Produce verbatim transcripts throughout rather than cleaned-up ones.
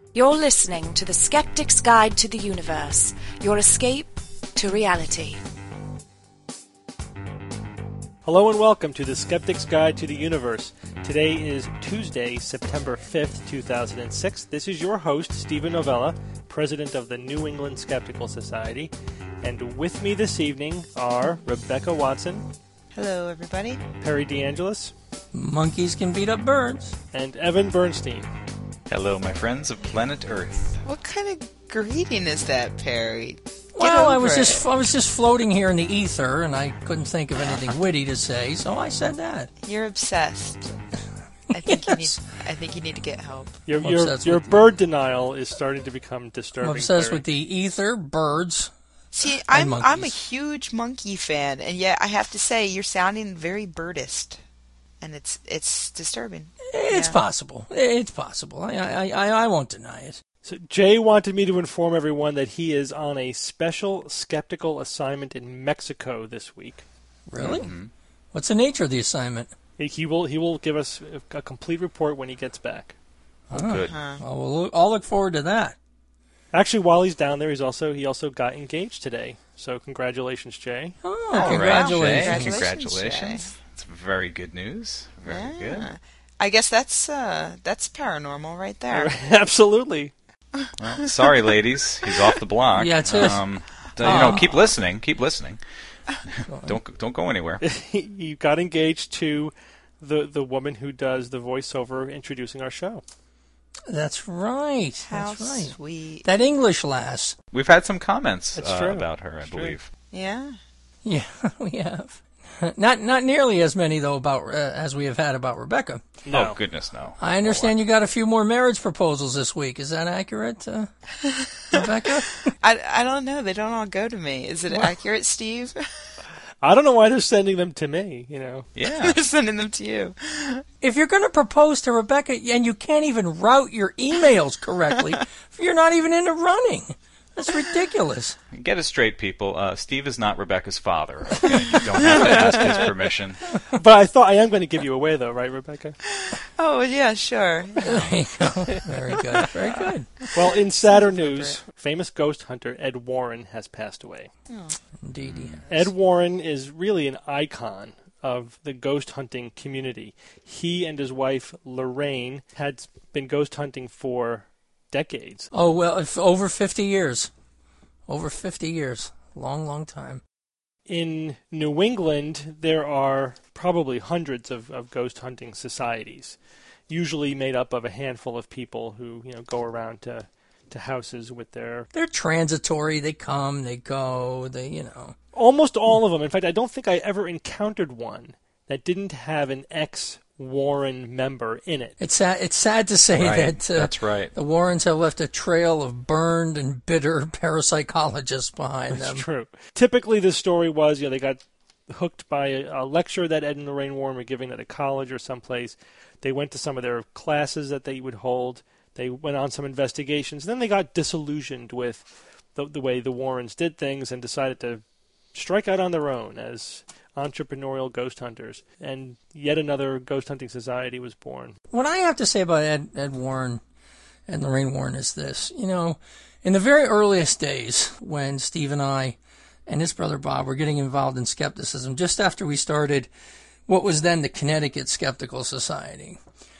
You're listening to The Skeptic's Guide to the Universe, your escape to reality. Hello and welcome to The Skeptic's Guide to the Universe. Today is Tuesday, September fifth, two thousand six. This is your host, Stephen Novella, president of the New England Skeptical Society. And with me this evening are Rebecca Watson. Hello, everybody. Perry DeAngelis. Monkeys can beat up birds. And Evan Bernstein. Hello, my friends of planet Earth. What kind of greeting is that, Perry? Get well, I over was it. just I was just floating here in the ether, and I couldn't think of anything witty to say, so I said that. You're obsessed. I think Yes. you need. I think you need to get help. Your I'm your, obsessed your with- bird denial is starting to become I'm disturbing. obsessed Perry. with the ether, birds. See, I'm monkeys. I'm a huge monkey fan, and yet I have to say you're sounding very birdist, and it's it's disturbing. It's Yeah. possible. It's possible. I, I I I won't deny it. So Jay wanted me to inform everyone that he is on a special skeptical assignment in Mexico this week. Really? Mm-hmm. What's the nature of the assignment? He- He will he will give us a a complete report when he gets back. Oh, Good. Huh. Well, we'll look, I'll look forward to that. Actually, while he's down there, he's also he also got engaged today. So congratulations, Jay. Oh, All right, congratulations. Jay. Congratulations, Congratulations. It's very good news. Very Yeah. good. I guess that's uh that's paranormal right there. Absolutely. Well, sorry, ladies. He's off the block. Yeah, it's it. Um, d- you know, Oh. keep listening. Keep listening. don't don't go anywhere. he he got engaged to the the woman who does the voiceover introducing our show. That's right. How That's right. sweet. That English lass. We've had some comments That's uh, true. about her, I That's true. believe. Yeah. Yeah, we have. Not not nearly as many though about uh, as we have had about Rebecca. No. Oh goodness, no. I understand you got a few more marriage proposals this week. Is that accurate, uh, Rebecca? I, I don't know. They don't all go to me. Is it accurate, Steve? I don't know why they're sending them to me. You know. Yeah. They're sending them to you. If you're going to propose to Rebecca and you can't even route your emails correctly, you're not even in the running. That's ridiculous. Get it straight, people. Uh, Steve is not Rebecca's father. Okay? You don't have to ask his permission. But I thought I am going to give you away, though, right, Rebecca? Oh yeah, sure. There you go. Very good. Very good. Well, in sadder news, famous ghost hunter Ed Warren has passed away. Indeed, he has. Ed Warren is really an icon of the ghost hunting community. He and his wife, Lorraine, had been ghost hunting for decades. Oh, well, if over fifty years. Over fifty years. Long, long time. In New England, there are probably hundreds of, of ghost hunting societies, usually made up of a handful of people who, you know, go around to, to houses with their... They're transitory. They come, they go, they, you know. Almost all of them. In fact, I don't think I ever encountered one that didn't have an ex-Warren member in it. It's sad, it's sad to say Right. that uh, That's right. the Warrens have left a trail of burned and bitter parapsychologists behind That's them. true. Typically, the story was, you know, they got hooked by a, a lecture that Ed and Lorraine Warren were giving at a college or someplace. They went to some of their classes that they would hold. They went on some investigations. Then they got disillusioned with the, the way the Warrens did things and decided to strike out on their own as entrepreneurial ghost hunters. And yet another ghost hunting society was born. What I have to say about Ed, Ed Warren and Lorraine Warren is this. You know, in the very earliest days when Steve and I and his brother Bob were getting involved in skepticism, just after we started what was then the Connecticut Skeptical Society,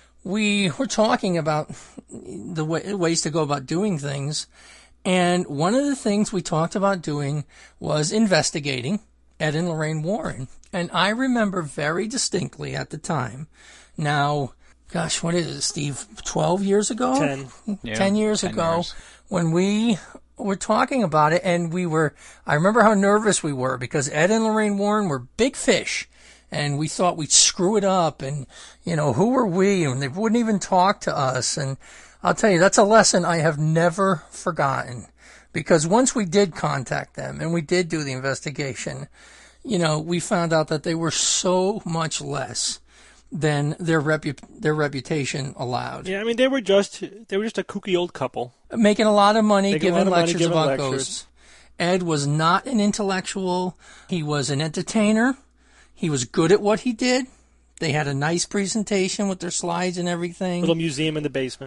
we were talking about the way, ways to go about doing things. And one of the things we talked about doing was investigating Ed and Lorraine Warren. And I remember very distinctly at the time, now, gosh, what is it, Steve, twelve years ago? Ten. Yeah, ten years ten ago, years. when we were talking about it, and we were, I remember how nervous we were, because Ed and Lorraine Warren were big fish, and we thought we'd screw it up, and, you know, who were we? And they wouldn't even talk to us, and I'll tell you, that's a lesson I have never forgotten. Because once we did contact them and we did do the investigation, you know, we found out that they were so much less than their repu- their reputation allowed. Yeah, I mean, they were just they were just a kooky old couple. Making a lot of money, Making a giving lot of money, lectures giving about lectures. ghosts. Ed was not an intellectual. He was an entertainer. He was good at what he did. They had a nice presentation with their slides and everything. Little museum in the basement.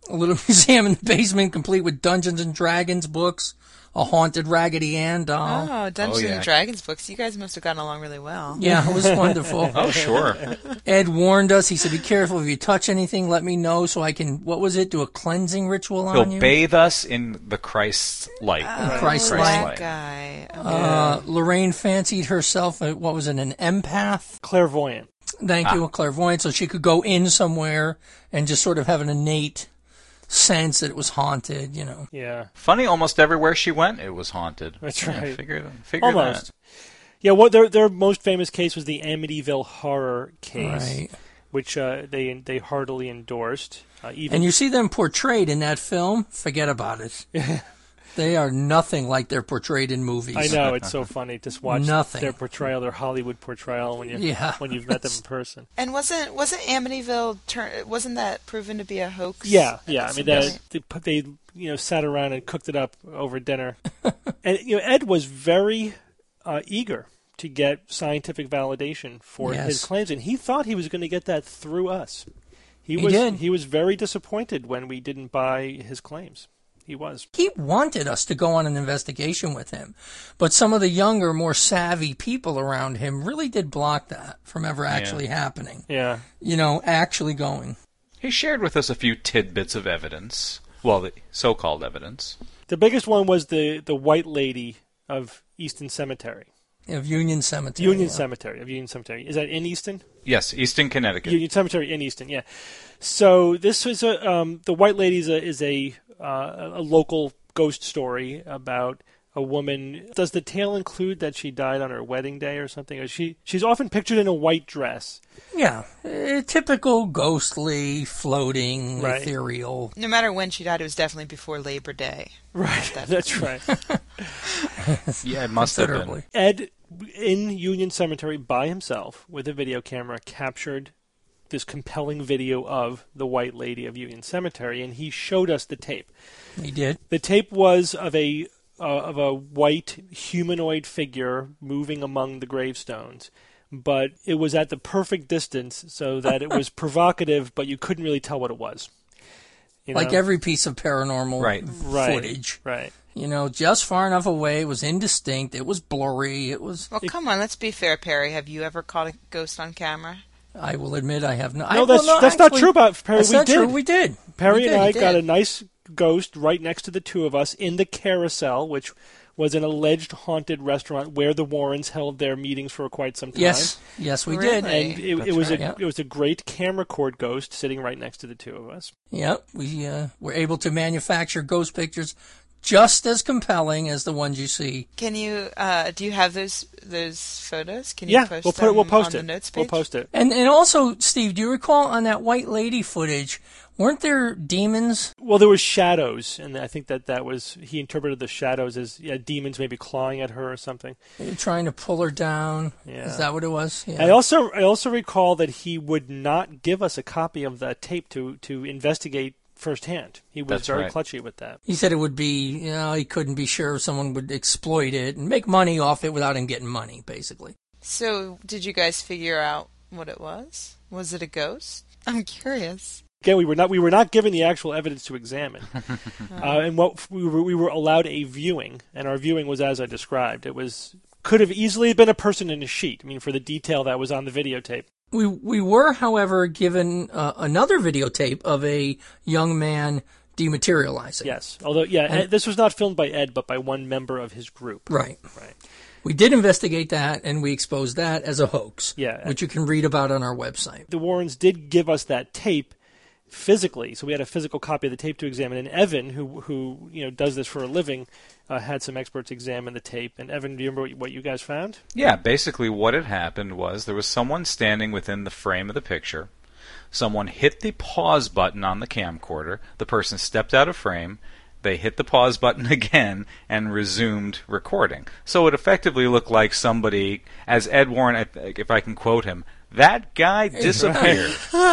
A little museum in the basement complete with Dungeons and Dragons books, a haunted Raggedy Ann doll. Oh, Dungeons Oh, yeah. and Dragons books. You guys must have gotten along really well. Yeah, it was wonderful. Oh, sure. Ed warned us. He said, be careful if you touch anything, let me know so I can, what was it, do a cleansing ritual on He'll you? bathe us in the Christ's light. Oh, Christ that light. guy. Oh, Uh, Lorraine fancied herself, a, what was it, an empath? Clairvoyant. Thank you, a clairvoyant, so she could go in somewhere and just sort of have an innate sense that it was haunted, you know. Yeah, Funny, almost everywhere she went, it was haunted. That's Yeah, right. figure figure almost. that. Yeah, what their their most famous case was the Amityville horror case, Right. which uh, they they heartily endorsed. Uh, even And you see them portrayed in that film, forget about it. They are nothing like they're portrayed in movies. I know, it's so funny to watch Nothing. their portrayal, their Hollywood portrayal when you Yeah. when you've met them in person. And wasn't wasn't Amityville turn? Wasn't that proven to be a hoax? Yeah, yeah. I mean, Some they, point? they put- they you know sat around and cooked it up over dinner, and you know Ed was very uh, eager to get scientific validation for Yes. his claims, and he thought he was going to get that through us. He, He was did. he was very disappointed when we didn't buy his claims. He was. He wanted us to go on an investigation with him, but some of the younger, more savvy people around him really did block that from ever actually happening. Yeah. You know, actually going. He shared with us a few tidbits of evidence. Well, the so-called evidence. The biggest one was the, the White Lady of Easton Cemetery. Of Union Cemetery. Union yeah. Cemetery, of Union Cemetery. Is that in Easton? Yes, Easton, Connecticut. Union Cemetery in Easton, yeah. So this was a, um, the White Lady is a, is a, uh, a local ghost story about a woman. Does the tale include that she died on her wedding day or something? Or she she's often pictured in a white dress. Yeah. Uh, typical ghostly, floating, Right. ethereal. No matter when she died, it was definitely before Labor Day. Right, that's right. Yeah, it must have been. Considerably. Ed, in Union Cemetery by himself with a video camera, captured this compelling video of the White Lady of Union Cemetery, and he showed us the tape. He did. The tape was of a uh, of a white humanoid figure moving among the gravestones, but it was at the perfect distance so that it was provocative, but you couldn't really tell what it was. You Like know? every piece of paranormal Right. right, footage. Right. You know, just far enough away. It was indistinct. It was blurry. It was. Well, come on, let's be fair, Perry. Have you ever caught a ghost on camera? I will admit I have not. No, I, that's well, no, that's actually, not true about Perry. That's we not did. true. We did. Perry We and did. I we got did. a nice ghost right next to the two of us in the Carousel, which was an alleged haunted restaurant where the Warrens held their meetings for quite some time. Yes. Yes, we Really? did. And it, it That's was right. a Yeah. it was a great camera cord ghost sitting right next to the two of us. Yep. We uh, were able to manufacture ghost pictures just as compelling as the ones you see. Can you? Uh, do you have those those photos? Can you Yeah, post we'll put them it. We'll post on it. the notes We'll page? post it. And and also, Steve, do you recall on that White Lady footage, weren't there demons? Well, there was shadows, and I think that that was he interpreted the shadows as yeah, demons maybe clawing at her or something. Trying to pull her down. Yeah. Is that what it was? Yeah. I also I also recall that he would not give us a copy of that tape to to investigate firsthand. He was That's very right. clutchy with that. He said it would be, you know, he couldn't be sure if someone would exploit it and make money off it without him getting money, basically. So, did you guys figure out what it was? Was it a ghost? I'm curious. Again, we were not we were not given the actual evidence to examine, uh, and what we were we were allowed a viewing, and our viewing was as I described. It was could have easily been a person in a sheet. I mean, for the detail that was on the videotape. We we were, however, given uh, another videotape of a young man dematerializing. Yes, although yeah, And- Ed, this was not filmed by Ed, but by one member of his group. Right. Right. We did investigate that, and we exposed that as a hoax, Yeah. which you can read about on our website. The Warrens did give us that tape physically, so we had a physical copy of the tape to examine. And Evan, who who you know does this for a living, uh, had some experts examine the tape. And Evan, do you remember what, what you guys found? Yeah, basically what had happened was there was someone standing within the frame of the picture. Someone hit the pause button on the camcorder. The person stepped out of frame. They hit the pause button again and resumed recording. So it effectively looked like somebody, as Ed Warren, I th- if I can quote him, that guy disappeared.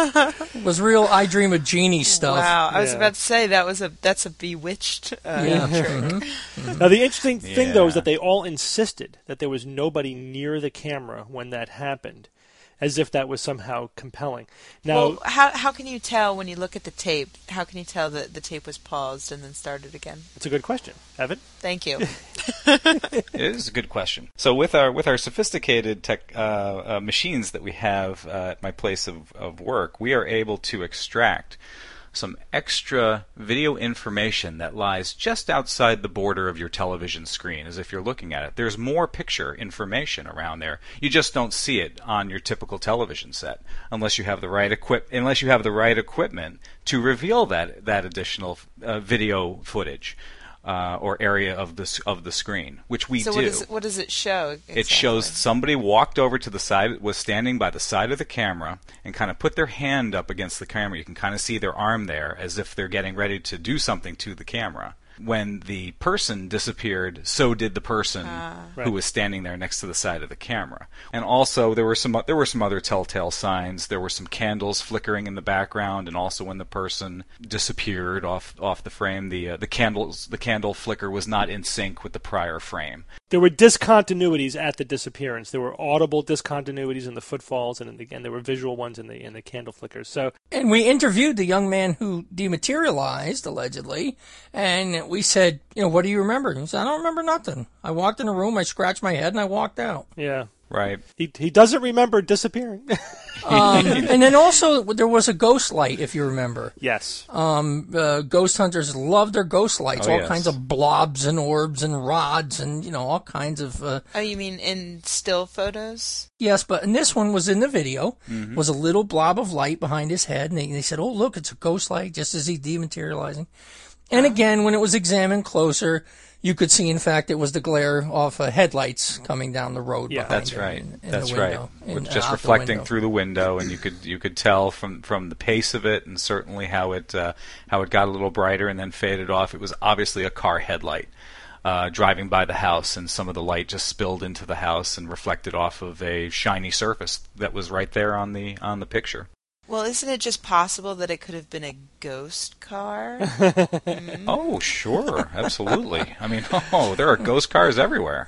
It was real I Dream of Jeannie stuff. Wow, I was Yeah. about to say that was a that's a bewitched uh, Yeah. trick. Mhm. Now, the interesting thing, though, is Yeah. that they all insisted that there was nobody near the camera when that happened. as if that was somehow compelling. Now, well, how how can you tell when you look at the tape? How can you tell that the tape was paused and then started again? it's a good question, Evan. Thank you. It is a good question. So with our with our sophisticated tech uh, uh, machines that we have uh, at my place of, of work, we are able to extract some extra video information that lies just outside the border of your television screen, as if you're looking at it. There's more picture information around there. You just don't see it on your typical television set unless you have the right equip unless you have the right equipment to reveal that that additional uh, video footage. Uh, or area of the of the screen, which we so do. what, is, what does it show? Exactly? It shows somebody walked over to the side, was standing by the side of the camera, and kind of put their hand up against the camera. You can kind of see their arm there, as if they're getting ready to do something to the camera. When the person disappeared, so did the person uh, who right. was standing there next to the side of the camera. And also, there were some there were some other telltale signs. There were some candles flickering in the background, and also when the person disappeared off off the frame, the uh, the candles the candle flicker was not in sync with the prior frame. There were discontinuities at the disappearance. There were audible discontinuities in the footfalls, and again, there were visual ones in the in the candle flickers. So, and we interviewed the young man who dematerialized, allegedly, and we said, you know, what do you remember? He said, I don't remember nothing. I walked in a room, I scratched my head, and I walked out. yeah. Right. He he doesn't remember disappearing. Um, and then also, there was a ghost light, if you remember. Yes. Um, uh, ghost hunters love their ghost lights, Oh, all yes. kinds of blobs and orbs and rods and, you know, all kinds of... Uh, oh, you mean in still photos? yes, but and this one was in the video, mm-hmm. was a little blob of light behind his head, and they, they said, oh, look, it's a ghost light, just as he's dematerializing. And again, when it was examined closer, you could see, in fact, it was the glare of uh, headlights coming down the road. Yeah, behind That's him right. in- in That's the right. window, in- With uh, just out the reflecting window. through the window, and you could you could tell from, from the pace of it, and certainly how it uh, how it got a little brighter and then faded off. It was obviously a car headlight uh, driving by the house, and some of the light just spilled into the house and reflected off of a shiny surface that was right there on the on the picture. Well, isn't it just possible that it could have been a ghost car? mm. Oh, sure, absolutely. I mean, oh, there are ghost cars everywhere.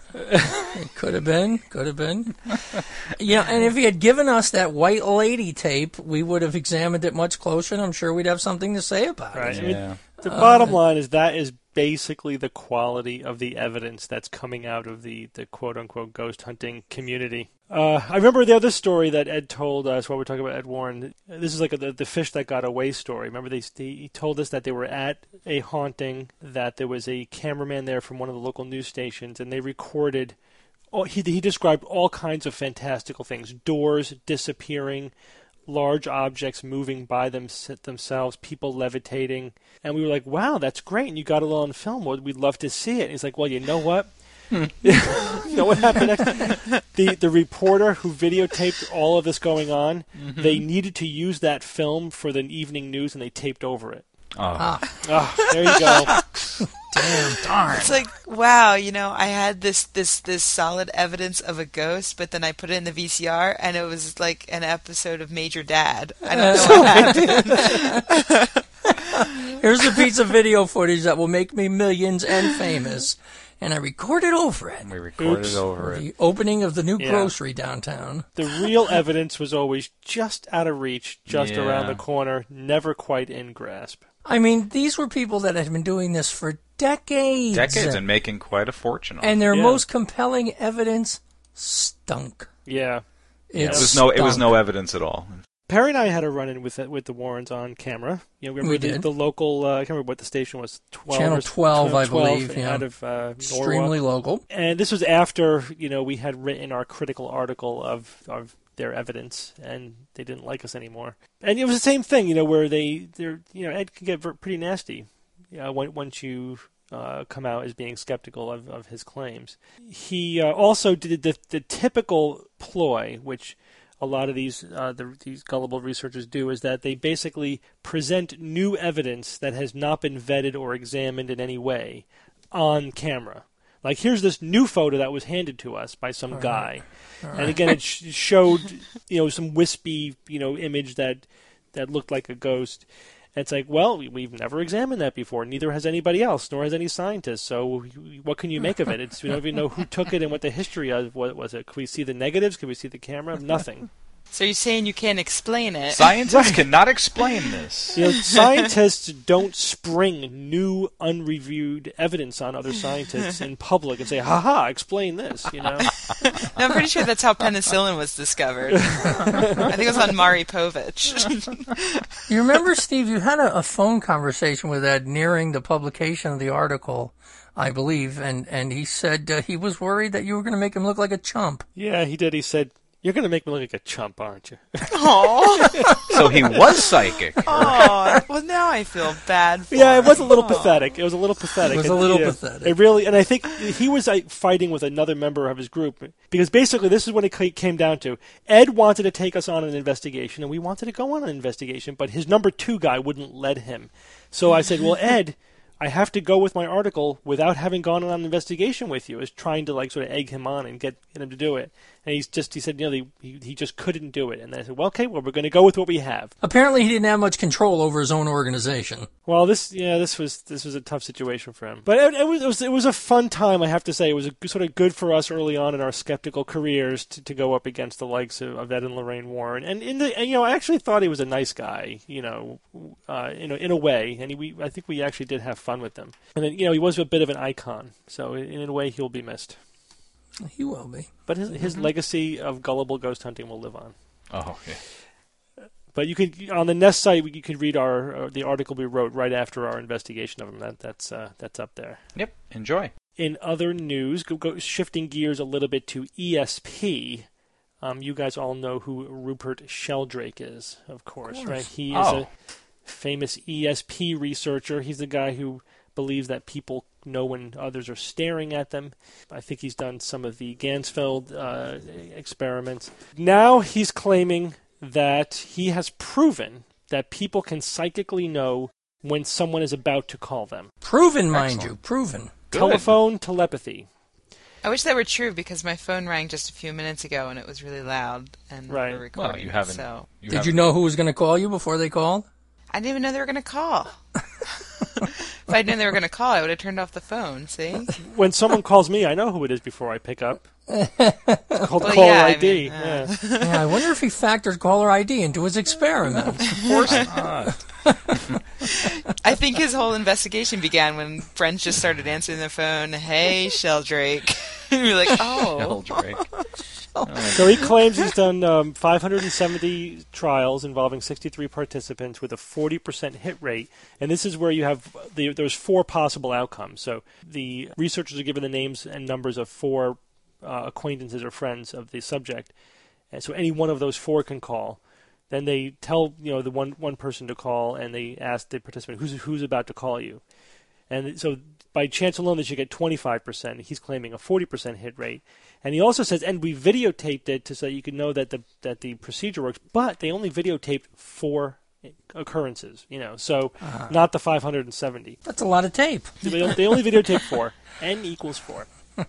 It could have been, could have been. Yeah, and if he had given us that White Lady tape, we would have examined it much closer, and I'm sure we'd have something to say about Right. it. I mean, Yeah. the bottom line is that is basically the quality of the evidence that's coming out of the, the quote-unquote ghost hunting community. Uh, I remember the other story that Ed told us while we were talking about Ed Warren. This is like a, the, the fish that got away story. Remember, they, he told us that they were at a haunting, that there was a cameraman there from one of the local news stations, and they recorded... Oh, he, he described all kinds of fantastical things. Doors disappearing, large objects moving by them, themselves, people levitating. And we were like, wow, that's great. And you got it all on film. Well, we'd love to see it. And he's like, well, you know what? You know what happened next? The, the reporter who videotaped all of this going on, mm-hmm. they needed to use that film for the evening news, and they taped over it. Oh. Ah. Oh, there you go. Damn, darn. It's like, wow, you know, I had this, this, this solid evidence of a ghost, but then I put it in the V C R, and it was like an episode of Major Dad. I don't know what happened. Here's a piece of video footage that will make me millions and famous. And I recorded over it. We recorded Oops. over it. The opening of the new Yeah. grocery downtown. The real evidence was always just out of reach, just Yeah. around the corner, never quite in grasp. I mean, these were people that had been doing this for decades. Decades and making quite a fortune on it. And their Yeah. most compelling evidence stunk. Yeah. It, It was no it was stunk. no evidence at all. Perry and I had a run-in with it, with the Warrens on camera. You know, remember We the, did. the local, uh, I can't remember what the station was, twelve Channel or twelve, I twelve believe, yeah. out of uh, Extremely Norwalk. local. And this was after, you know, we had written our critical article of, of their evidence, and they didn't like us anymore. And it was the same thing, you know, where they, they're, you know, Ed can get ver- pretty nasty uh, when, once you uh, come out as being skeptical of, of his claims. He uh, also did the, the typical ploy, which a lot of these uh, the, these gullible researchers do, is that they basically present new evidence that has not been vetted or examined in any way on camera. Like, here's this new photo that was handed to us by some All guy. right. All And again, it sh- showed, you know, some wispy, you know, image that that looked like a ghost. And it's like, well, we've never examined that before. Neither has anybody else, nor has any scientist. So what can you make of it? It's, we don't even know who took it and what the history of what was it. Could we see the negatives? Could we see the camera? Nothing. So you're saying you can't explain it? Scientists cannot explain this. You know, scientists don't spring new, unreviewed evidence on other scientists in public and say, "Ha ha, explain this." You know. No, I'm pretty sure that's how penicillin was discovered. I think it was on Maury Povich. You remember, Steve, you had a, a phone conversation with Ed nearing the publication of the article, I believe, and, and he said uh, he was worried that you were going to make him look like a chump. Yeah, he did. He said, "You're going to make me look like a chump, aren't you?" Aww. So he was psychic. Aww. Well, now I feel bad for Yeah, it was a little Aww. pathetic. It was a little pathetic. It was a little yeah, pathetic. It really, and I think he was like, fighting with another member of his group because basically this is what it ca- came down to. Ed wanted to take us on an investigation, and we wanted to go on an investigation, but his number two guy wouldn't let him. So I said, "Well, Ed, I have to go with my article without having gone on an investigation with you." I was trying to like sort of egg him on and get, get him to do it. And he's just, he said, you know, he, he just couldn't do it. And then I said, well, okay, well, we're going to go with what we have. Apparently he didn't have much control over his own organization. Well, this, yeah, this was, this was a tough situation for him. But it, it was, it was, it was a fun time, I have to say. It was a, sort of good for us early on in our skeptical careers to, to go up against the likes of, of Ed and Lorraine Warren. And in the, and, you know, I actually thought he was a nice guy, you know, uh, in a, in a way. And he, we, I think we actually did have fun with him. And then, you know, he was a bit of an icon. So in, in a way, he'll be missed. He will be. But his, his mm-hmm. legacy of gullible ghost hunting will live on. Oh, yeah. But you could, on the Nest site, you could read our uh, the article we wrote right after our investigation of him. That that's uh, that's up there. Yep, enjoy. In other news, go, go shifting gears a little bit to E S P. Um, you guys all know who Rupert Sheldrake is, of course, of course. right? He is oh. a famous E S P researcher. He's the guy who believes that people know when others are staring at them. I think he's done some of the Gansfeld uh, experiments. Now he's claiming that he has proven that people can psychically know when someone is about to call them. Proven, mind Excellent. you, proven. Good. Telephone telepathy. I wish that were true because my phone rang just a few minutes ago and it was really loud and right. we were recording. Well, you haven't. So. You Did haven't. you know who was going to call you before they called? I didn't even know they were going to call. If I'd known they were going to call, I would have turned off the phone, see? When someone calls me, I know who it is before I pick up. It's called Well, caller yeah, I I D. mean, uh. yeah. Yeah, I wonder if he factored caller I D into his experiments. Of course not. I think his whole investigation began when friends just started answering their phone, "Hey, Sheldrake." And you're like, oh. Sheldrake. So he claims he's done um, five hundred seventy trials involving sixty-three participants with a forty percent hit rate. And this is where you have the, there's four possible outcomes. So the researchers are given the names and numbers of four uh, acquaintances or friends of the subject. And so any one of those four can call. Then they tell you know the one one person to call, and they ask the participant who's who's about to call you. And so by chance alone, they should get twenty-five percent. He's claiming a forty percent hit rate. And he also says, and we videotaped it to so you can know that the that the procedure works. But they only videotaped four occurrences, you know, so uh-huh. not the five hundred seventy. That's a lot of tape. They, they only videotaped four. N equals four.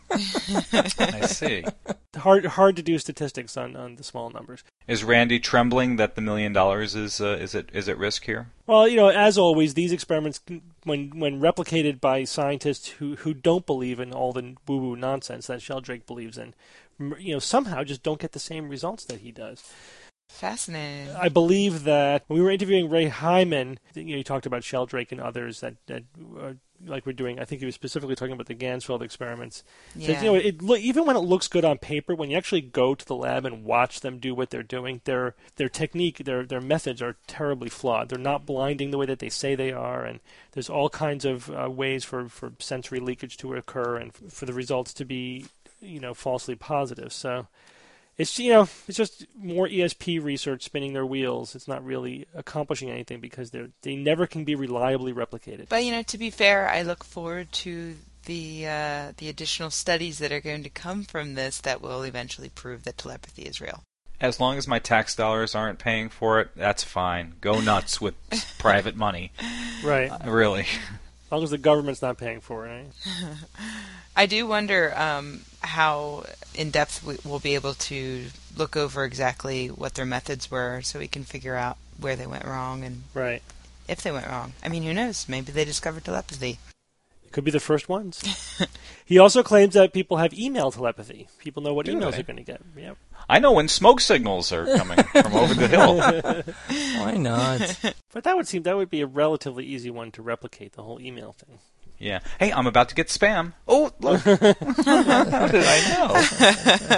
I see. Hard hard to do statistics on, on the small numbers. Is Randy trembling that the million dollars is uh, is it is at risk here? Well, you know, as always, these experiments, when when replicated by scientists who, who don't believe in all the woo-woo nonsense that Sheldrake believes in, you know, somehow just don't get the same results that he does. Fascinating. I believe that when we were interviewing Ray Hyman, you know, he talked about Sheldrake and others that, that uh, like we're doing. I think he was specifically talking about the Gansfeld experiments. Yeah. So, you know, it lo- even when it looks good on paper, when you actually go to the lab and watch them do what they're doing, their their technique, their their methods are terribly flawed. They're not blinding the way that they say they are, and there's all kinds of uh, ways for, for sensory leakage to occur and f- for the results to be, you know, falsely positive. So. It's you know it's just more E S P research spinning their wheels. It's not really accomplishing anything because they they never can be reliably replicated. But you know, to be fair, I look forward to the uh, the additional studies that are going to come from this that will eventually prove that telepathy is real. As long as my tax dollars aren't paying for it, that's fine. Go nuts with private money. Right. Uh, really. As long as the government's not paying for it. Right? I do wonder um, how in depth we, we'll be able to look over exactly what their methods were, so we can figure out where they went wrong and right. if they went wrong. I mean, who knows? Maybe they discovered telepathy. Could be the first ones. He also claims that people have email telepathy. People know what Do emails they? they're going to get. Yep. I know when smoke signals are coming from over the hill. Why not? But that would seem that would be a relatively easy one to replicate, the whole email thing. Yeah. Hey, I'm about to get spam. Oh, look. How did I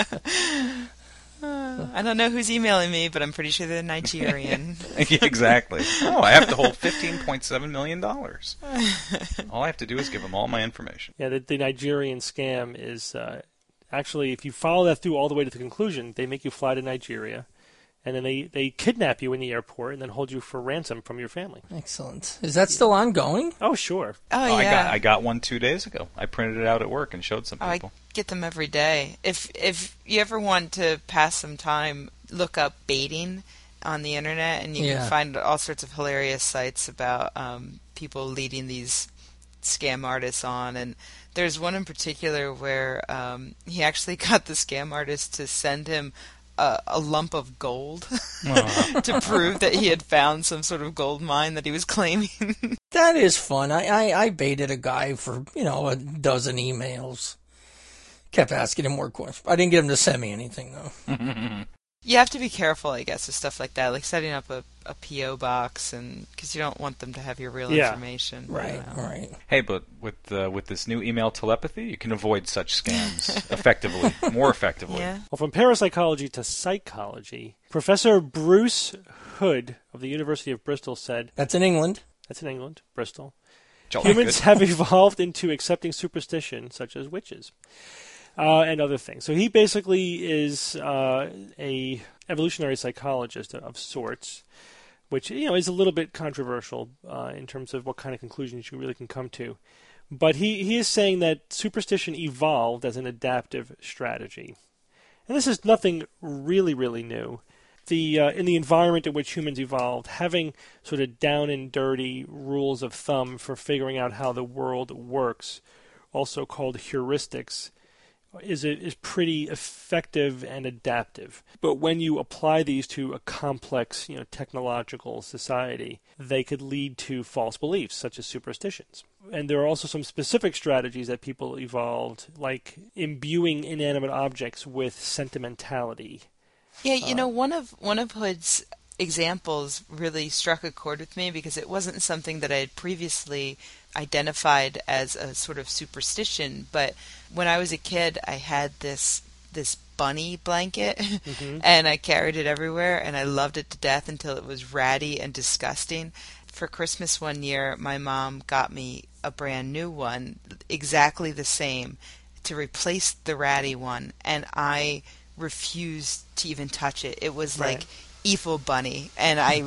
know? I don't know who's emailing me, but I'm pretty sure they're Nigerian. Yeah, exactly. Oh, I have to hold fifteen point seven million dollars. All I have to do is give them all my information. Yeah, the, the Nigerian scam is uh, actually, if you follow that through all the way to the conclusion, they make you fly to Nigeria, and then they, they kidnap you in the airport and then hold you for ransom from your family. Excellent. Is that still ongoing? Oh, sure. Oh, Oh, yeah. I got I got one two days ago. I printed it out at work and showed some Oh, I people. get them every day. If if you ever want to pass some time, look up baiting on the internet, and you Yeah. can find all sorts of hilarious sites about um, people leading these scam artists on. And there's one in particular where um, he actually got the scam artist to send him a, a lump of gold to prove that he had found some sort of gold mine that he was claiming. That is fun. I, I, I baited a guy for, you know, a dozen emails. Kept asking him more questions. I didn't get him to send me anything, though. You have to be careful, I guess, with stuff like that, like setting up a, a P O box, and because you don't want them to have your real Yeah. information. Right, you know. right. Hey, but with uh, with this new email telepathy, you can avoid such scams effectively, more effectively. Yeah. Well, from parapsychology to psychology, Professor Bruce Hood of the University of Bristol said, That's in England. that's in England, Bristol, Jolly humans good. have evolved into accepting superstition, such as witches, uh, and other things. So he basically is uh, a evolutionary psychologist of sorts, which you know is a little bit controversial uh, in terms of what kind of conclusions you really can come to. But he, he is saying that superstition evolved as an adaptive strategy. And this is nothing really, really new. The uh, in the environment in which humans evolved, having sort of down and dirty rules of thumb for figuring out how the world works, also called heuristics, is a, is pretty effective and adaptive. But when you apply these to a complex, you know, technological society, they could lead to false beliefs, such as superstitions. And there are also some specific strategies that people evolved, like imbuing inanimate objects with sentimentality. Yeah, you know, one of one of Hood's examples really struck a chord with me because it wasn't something that I had previously identified as a sort of superstition. But when I was a kid, I had this this bunny blanket, Mm-hmm. and I carried it everywhere, and I loved it to death until it was ratty and disgusting. For Christmas one year, my mom got me a brand new one, exactly the same, to replace the ratty one, and I refused to even touch it. It was Right. like evil bunny, and I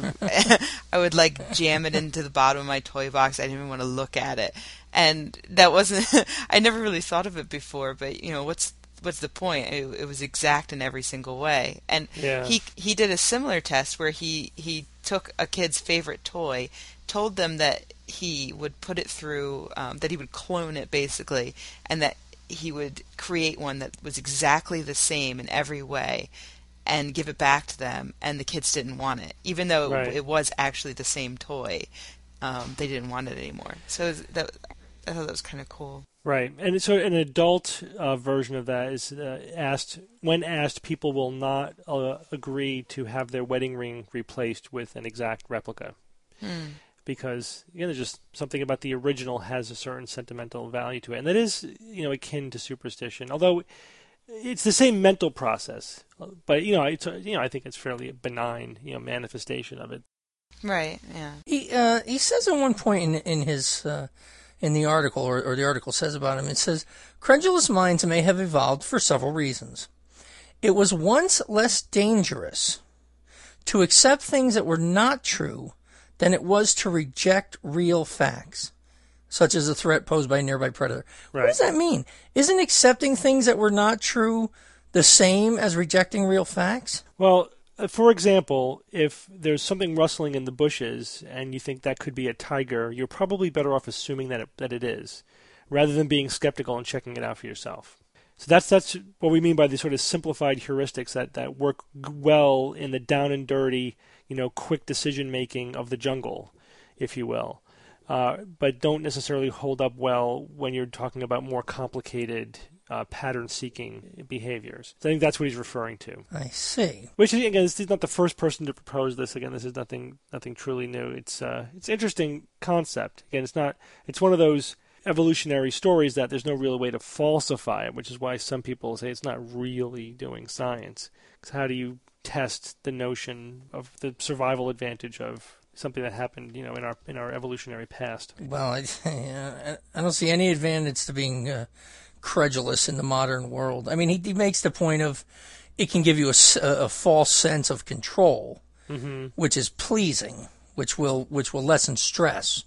I would like jam it into the bottom of my toy box. I didn't even want to look at it, and that wasn't. I never really thought of it before, but you know what's what's the point? It, it was exact in every single way, and Yeah. he he did a similar test where he he took a kid's favorite toy, told them that he would put it through, um, that he would clone it basically, and that he would create one that was exactly the same in every way and give it back to them, and the kids didn't want it. Even though Right. it, it was actually the same toy, um, they didn't want it anymore. So it was, that, I thought that was kind of cool. Right, and so an adult uh, version of that is uh, asked when asked, people will not uh, agree to have their wedding ring replaced with an exact replica, Hmm. because again, there's just something about the original has a certain sentimental value to it, and that is you know akin to superstition. Although it's the same mental process, but you know, it's you know I think it's fairly benign you know manifestation of it. Right, yeah. He uh, he says at one point in in his uh, in the article, or, or the article says about him, it says, credulous minds may have evolved for several reasons. It was once less dangerous to accept things that were not true than it was to reject real facts, such as a threat posed by a nearby predator. What Right. does that mean? Isn't accepting things that were not true the same as rejecting real facts? Well, uh, for example, if there's something rustling in the bushes and you think that could be a tiger, you're probably better off assuming that it, that it is, rather than being skeptical and checking it out for yourself. So that's that's what we mean by the sort of simplified heuristics that, that work g- well in the down and dirty, you know, quick decision making of the jungle, if you will, uh, but don't necessarily hold up well when you're talking about more complicated uh, pattern-seeking behaviors. So I think that's what he's referring to. I see. Which, again, this is not the first person to propose this. Again, this is nothing nothing truly new. It's uh, it's an interesting concept. Again, it's not. It's one of those evolutionary stories that there's no real way to falsify it, which is why some people say it's not really doing science. Because how do you test the notion of the survival advantage of something that happened, you know, in our in our evolutionary past? Well, I, I don't see any advantage to being uh, credulous in the modern world. I mean, he, he makes the point of it can give you a, a false sense of control, mm-hmm. which is pleasing, which will which will lessen stress.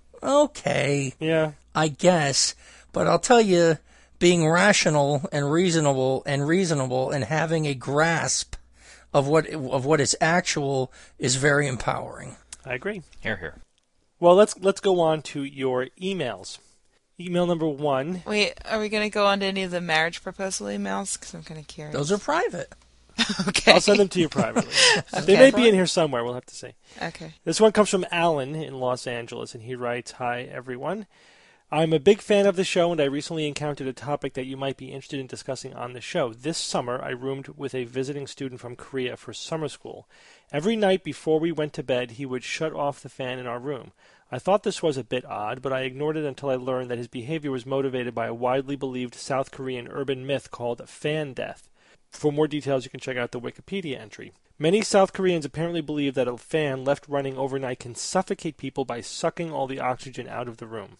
Okay, yeah, I guess, but I'll tell you, being rational and reasonable and reasonable and having a grasp of what of what is actual is very empowering. I agree. Here, here. Well, let's let's go on to your emails. Email number one. Wait, are we going to go on to any of the marriage proposal emails? Because I'm kind of curious. Those are private. Okay. I'll send them to you privately. Okay. They may be in here somewhere. We'll have to see. Okay. This one comes from Alan in Los Angeles, and he writes, "Hi, everyone. I'm a big fan of the show, and I recently encountered a topic that you might be interested in discussing on the show. This summer, I roomed with a visiting student from Korea for summer school. Every night before we went to bed, he would shut off the fan in our room. I thought this was a bit odd, but I ignored it until I learned that his behavior was motivated by a widely believed South Korean urban myth called fan death. For more details, you can check out the Wikipedia entry. Many South Koreans apparently believe that a fan left running overnight can suffocate people by sucking all the oxygen out of the room.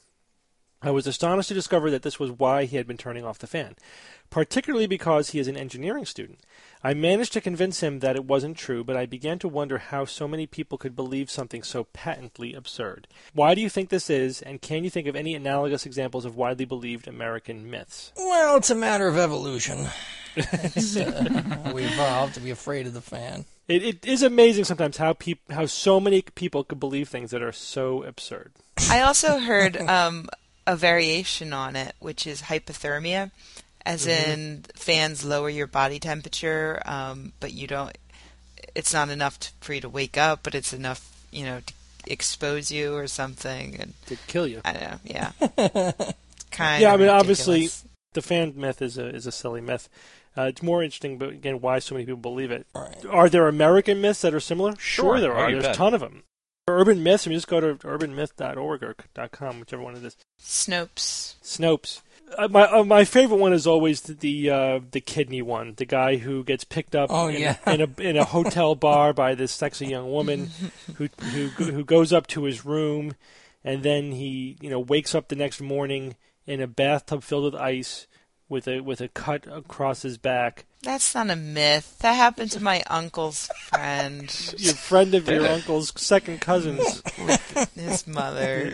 I was astonished to discover that this was why he had been turning off the fan, particularly because he is an engineering student. I managed to convince him that it wasn't true, but I began to wonder how so many people could believe something so patently absurd. Why do you think this is, and can you think of any analogous examples of widely believed American myths?" Well, it's a matter of evolution. It's, uh, we evolved to be afraid of the fan. It, it is amazing sometimes how peop- how so many people could believe things that are so absurd. I also heard um, a variation on it, which is hypothermia, as mm-hmm. in fans lower your body temperature, um, but you don't. It's not enough to, for you to wake up, but it's enough, you know, to expose you or something and to kill you. I don't know. Yeah. It's kind yeah, of I mean, ridiculous. Obviously, the fan myth is a is a silly myth. Uh, it's more interesting, but again, why so many people believe it. Right. Are there American myths that are similar? Sure, Sure there are. oh, There's bet. a ton of them. Urban myths, I mean, just go to urban myth dot org or .com, whichever one it is. Snopes. Snopes. Uh, my uh, my favorite one is always the the, uh, the kidney one. The guy who gets picked up oh, in, yeah. a, in a in a hotel bar by this sexy young woman who who who goes up to his room, and then he you know wakes up the next morning in a bathtub filled with ice with a with a cut across his back. That's not a myth. That happened to my uncle's friend. Your friend of your uncle's second cousin's. His mother.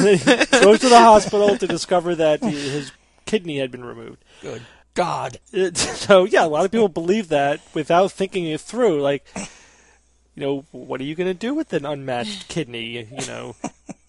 Goes to the hospital to discover that his kidney had been removed. Good God. It, so, yeah, a lot of people believe that without thinking it through. Like, you know, what are you going to do with an unmatched kidney, you know?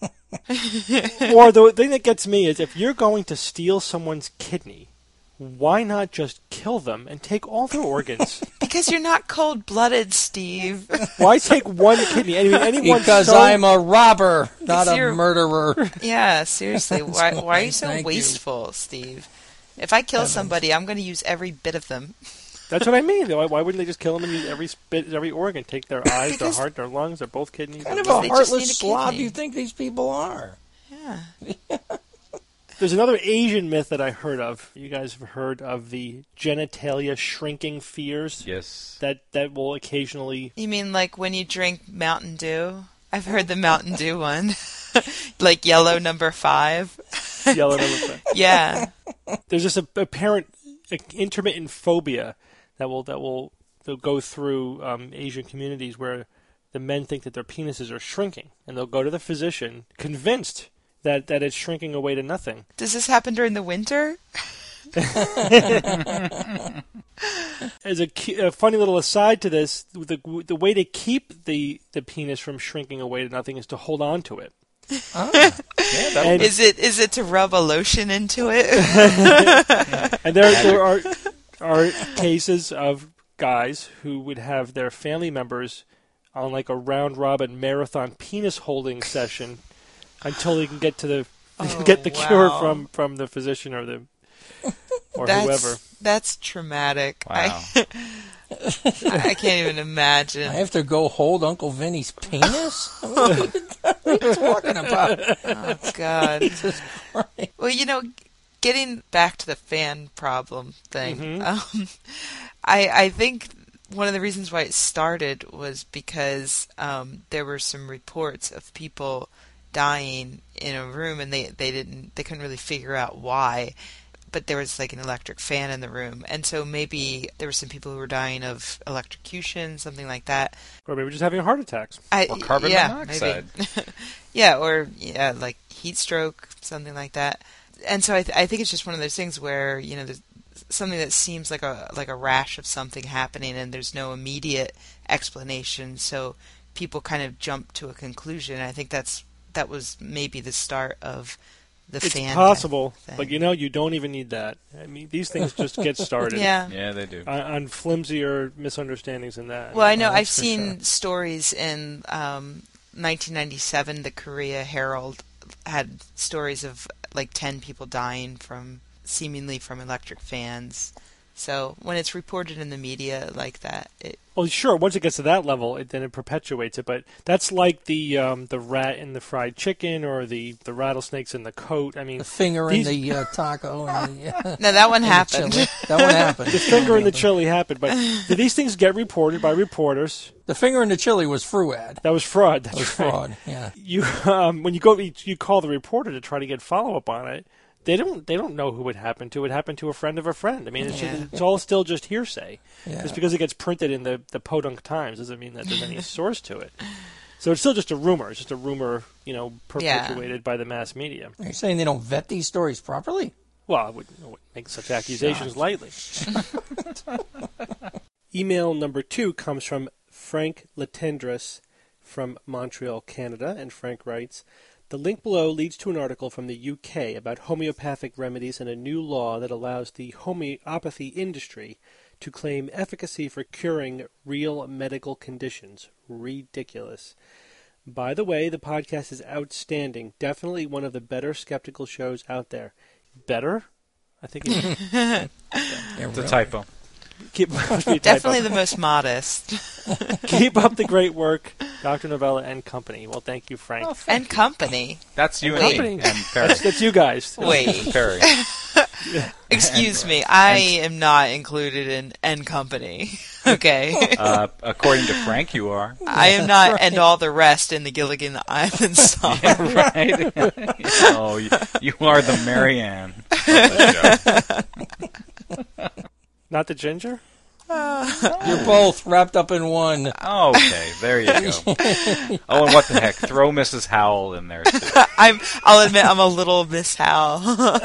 Or the thing that gets me is if you're going to steal someone's kidney, why not just kill them and take all their organs? Because you're not cold-blooded, Steve. Why take one kidney? I mean, anyone because so... I'm a robber, not a you're... murderer. Yeah, seriously. Why, why are you so Thank wasteful, you. Steve? If I kill Heavens. somebody, I'm going to use every bit of them. That's what I mean. Why, why wouldn't they just kill them and use every spit, every organ? Take their eyes, Because their heart, their lungs, their both kidneys. What kind of They a just need heartless a slob kidney. do you think these people are? Yeah. There's another Asian myth that I heard of. You guys have heard of the genitalia shrinking fears? Yes. That that will occasionally... You mean like when you drink Mountain Dew? I've heard the Mountain Dew one. Like yellow number five. Yellow number five. Yeah. There's just a apparent intermittent phobia that will that will they'll go through um, Asian communities where the men think that their penises are shrinking, and they'll go to the physician convinced that, that it's shrinking away to nothing. Does this happen during the winter? As a, a funny little aside to this, the the way to keep the, the penis from shrinking away to nothing is to hold on to it. Oh. Yeah, And- Is it is it to rub a lotion into it? And there there are are cases of guys who would have their family members on like a round robin marathon penis holding session until they can get to the Oh, get the cure wow. from, from the physician or the or that's, whoever. That's traumatic. Wow. I, I can't even imagine. I have to go hold Uncle Vinny's penis? What are you talking about? Oh, God. Jesus Christ. Well, you know, getting back to the fan problem thing, Mm-hmm. um, I, I think one of the reasons why it started was because um, there were some reports of people dying in a room, and they, they didn't they couldn't really figure out why. But there was like an electric fan in the room, and so maybe there were some people who were dying of electrocution, something like that. Or maybe just having heart attacks. I, Or carbon yeah, monoxide. maybe. Yeah, or yeah, like heat stroke, something like that. And so I, th- I think it's just one of those things where, you know, there's something that seems like a like a rash of something happening, and there's no immediate explanation, so people kind of jump to a conclusion. I think that's that was maybe the start of the It's fan possible, thing. but you know, you don't even need that. I mean, these things just get started Yeah. Yeah, they do. on, on flimsier misunderstandings than that. Well, I know Oh, I've that's for seen sure. stories in um, nineteen ninety-seven. The Korea Herald had stories of like ten people dying from seemingly from electric fans. So when it's reported in the media like that, it Well, sure. Once it gets to that level, it, then it perpetuates it. But that's like the um, the rat in the fried chicken, or the, the rattlesnakes in the coat. I mean, The finger these- in the uh, taco. And the, uh, no, that one and the happened. chili. That one happened. the finger in the chili happened. But do these things get reported by reporters? The finger in the chili was Fruad. That was fraud. That's That was right. fraud. Yeah. You um, when you go, you, you call the reporter to try to get follow up on it. They don't. They don't know who it happened to. It happened to a friend of a friend. I mean, it's, Yeah. just, it's all still just hearsay. Yeah. Just because it gets printed in the the Podunk Times doesn't mean that there's any source to it. So it's still just a rumor. It's just a rumor, you know, perpetuated by the mass media. Are you saying they don't vet these stories properly? Well, I wouldn't, I wouldn't make such accusations lightly. Email number two comes from Frank Latendresse from Montreal, Canada, and Frank writes, "The link below leads to an article from the U K about homeopathic remedies and a new law that allows the homeopathy industry to claim efficacy for curing real medical conditions. Ridiculous. By the way, the podcast is outstanding. Definitely one of the better skeptical shows out there." Better? I think it's Yeah, It's a really. typo. keep, must be a typo. Definitely the most modest. Keep up the great work, Doctor Novella and company. Well, thank you, Frank. Oh, thank And company. That's you Wait. and me. And Perry. That's, that's you guys. Wait. Perry. Excuse me. I am not included in N Company. Okay. Uh, according to Frank, you are. I am not, and all the rest in the Gilligan Island song. Right? Oh, you, you are the Marianne of the show. Not the ginger? You're both wrapped up in one. Okay, there you go. Oh, and what the heck? Throw Missus Howell in there, too. I'm. I'll admit, I'm a little Miss Hal.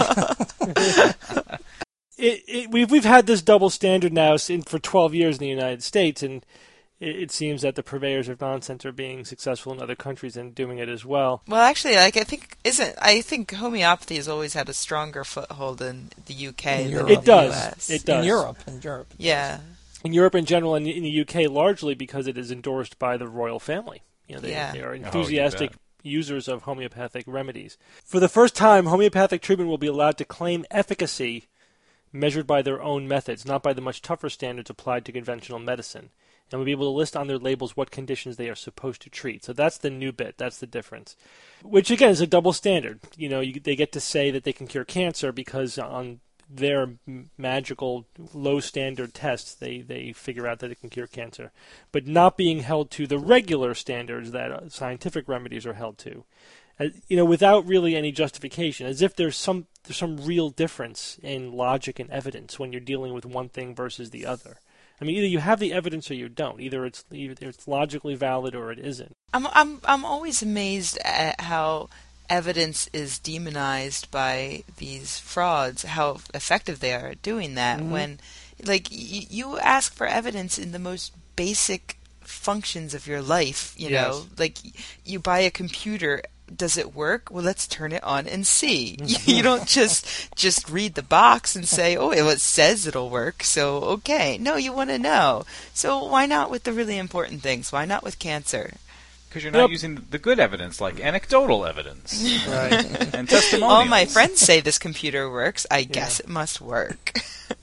It, it, we've we've had this double standard now in, for twelve years in the United States, and it, it seems that the purveyors of nonsense are being successful in other countries and doing it as well. Well, actually, like I think isn't I think homeopathy has always had a stronger foothold in the U K In than Europe. in It does. the U S. It does. In Europe. In Europe. Yeah. In Europe in general, and in the U K largely because it is endorsed by the royal family. You know, they, Yeah. they are Oh, you enthusiastic bet. users of homeopathic remedies. For the first time, homeopathic treatment will be allowed to claim efficacy measured by their own methods, not by the much tougher standards applied to conventional medicine, and will be able to list on their labels what conditions they are supposed to treat. So that's the new bit. That's the difference. Which, again, is a double standard. You know, you, they get to say that they can cure cancer because on their m- magical low-standard tests, they, they figure out that it can cure cancer, but not being held to the regular standards that uh, scientific remedies are held to. Uh, you know, without really any justification, as if there's some there's some real difference in logic and evidence when you're dealing with one thing versus the other. I mean, either you have the evidence or you don't. Either it's either it's logically valid or it isn't. I'm I'm I'm always amazed at how evidence is demonized by these frauds, how effective they are at doing that. Mhm. When, like, y- you ask for evidence in the most basic functions of your life, you Yes. know, like you buy a computer. Does it work? Well, let's turn it on and see. You don't just just read the box and say, "Oh, well, it says it'll work, so okay." No, you want to know. So why not with the really important things? Why not with cancer? Because you're not Yep. using the good evidence, like anecdotal evidence Right. and testimonials. All my friends say this computer works. I guess it must work.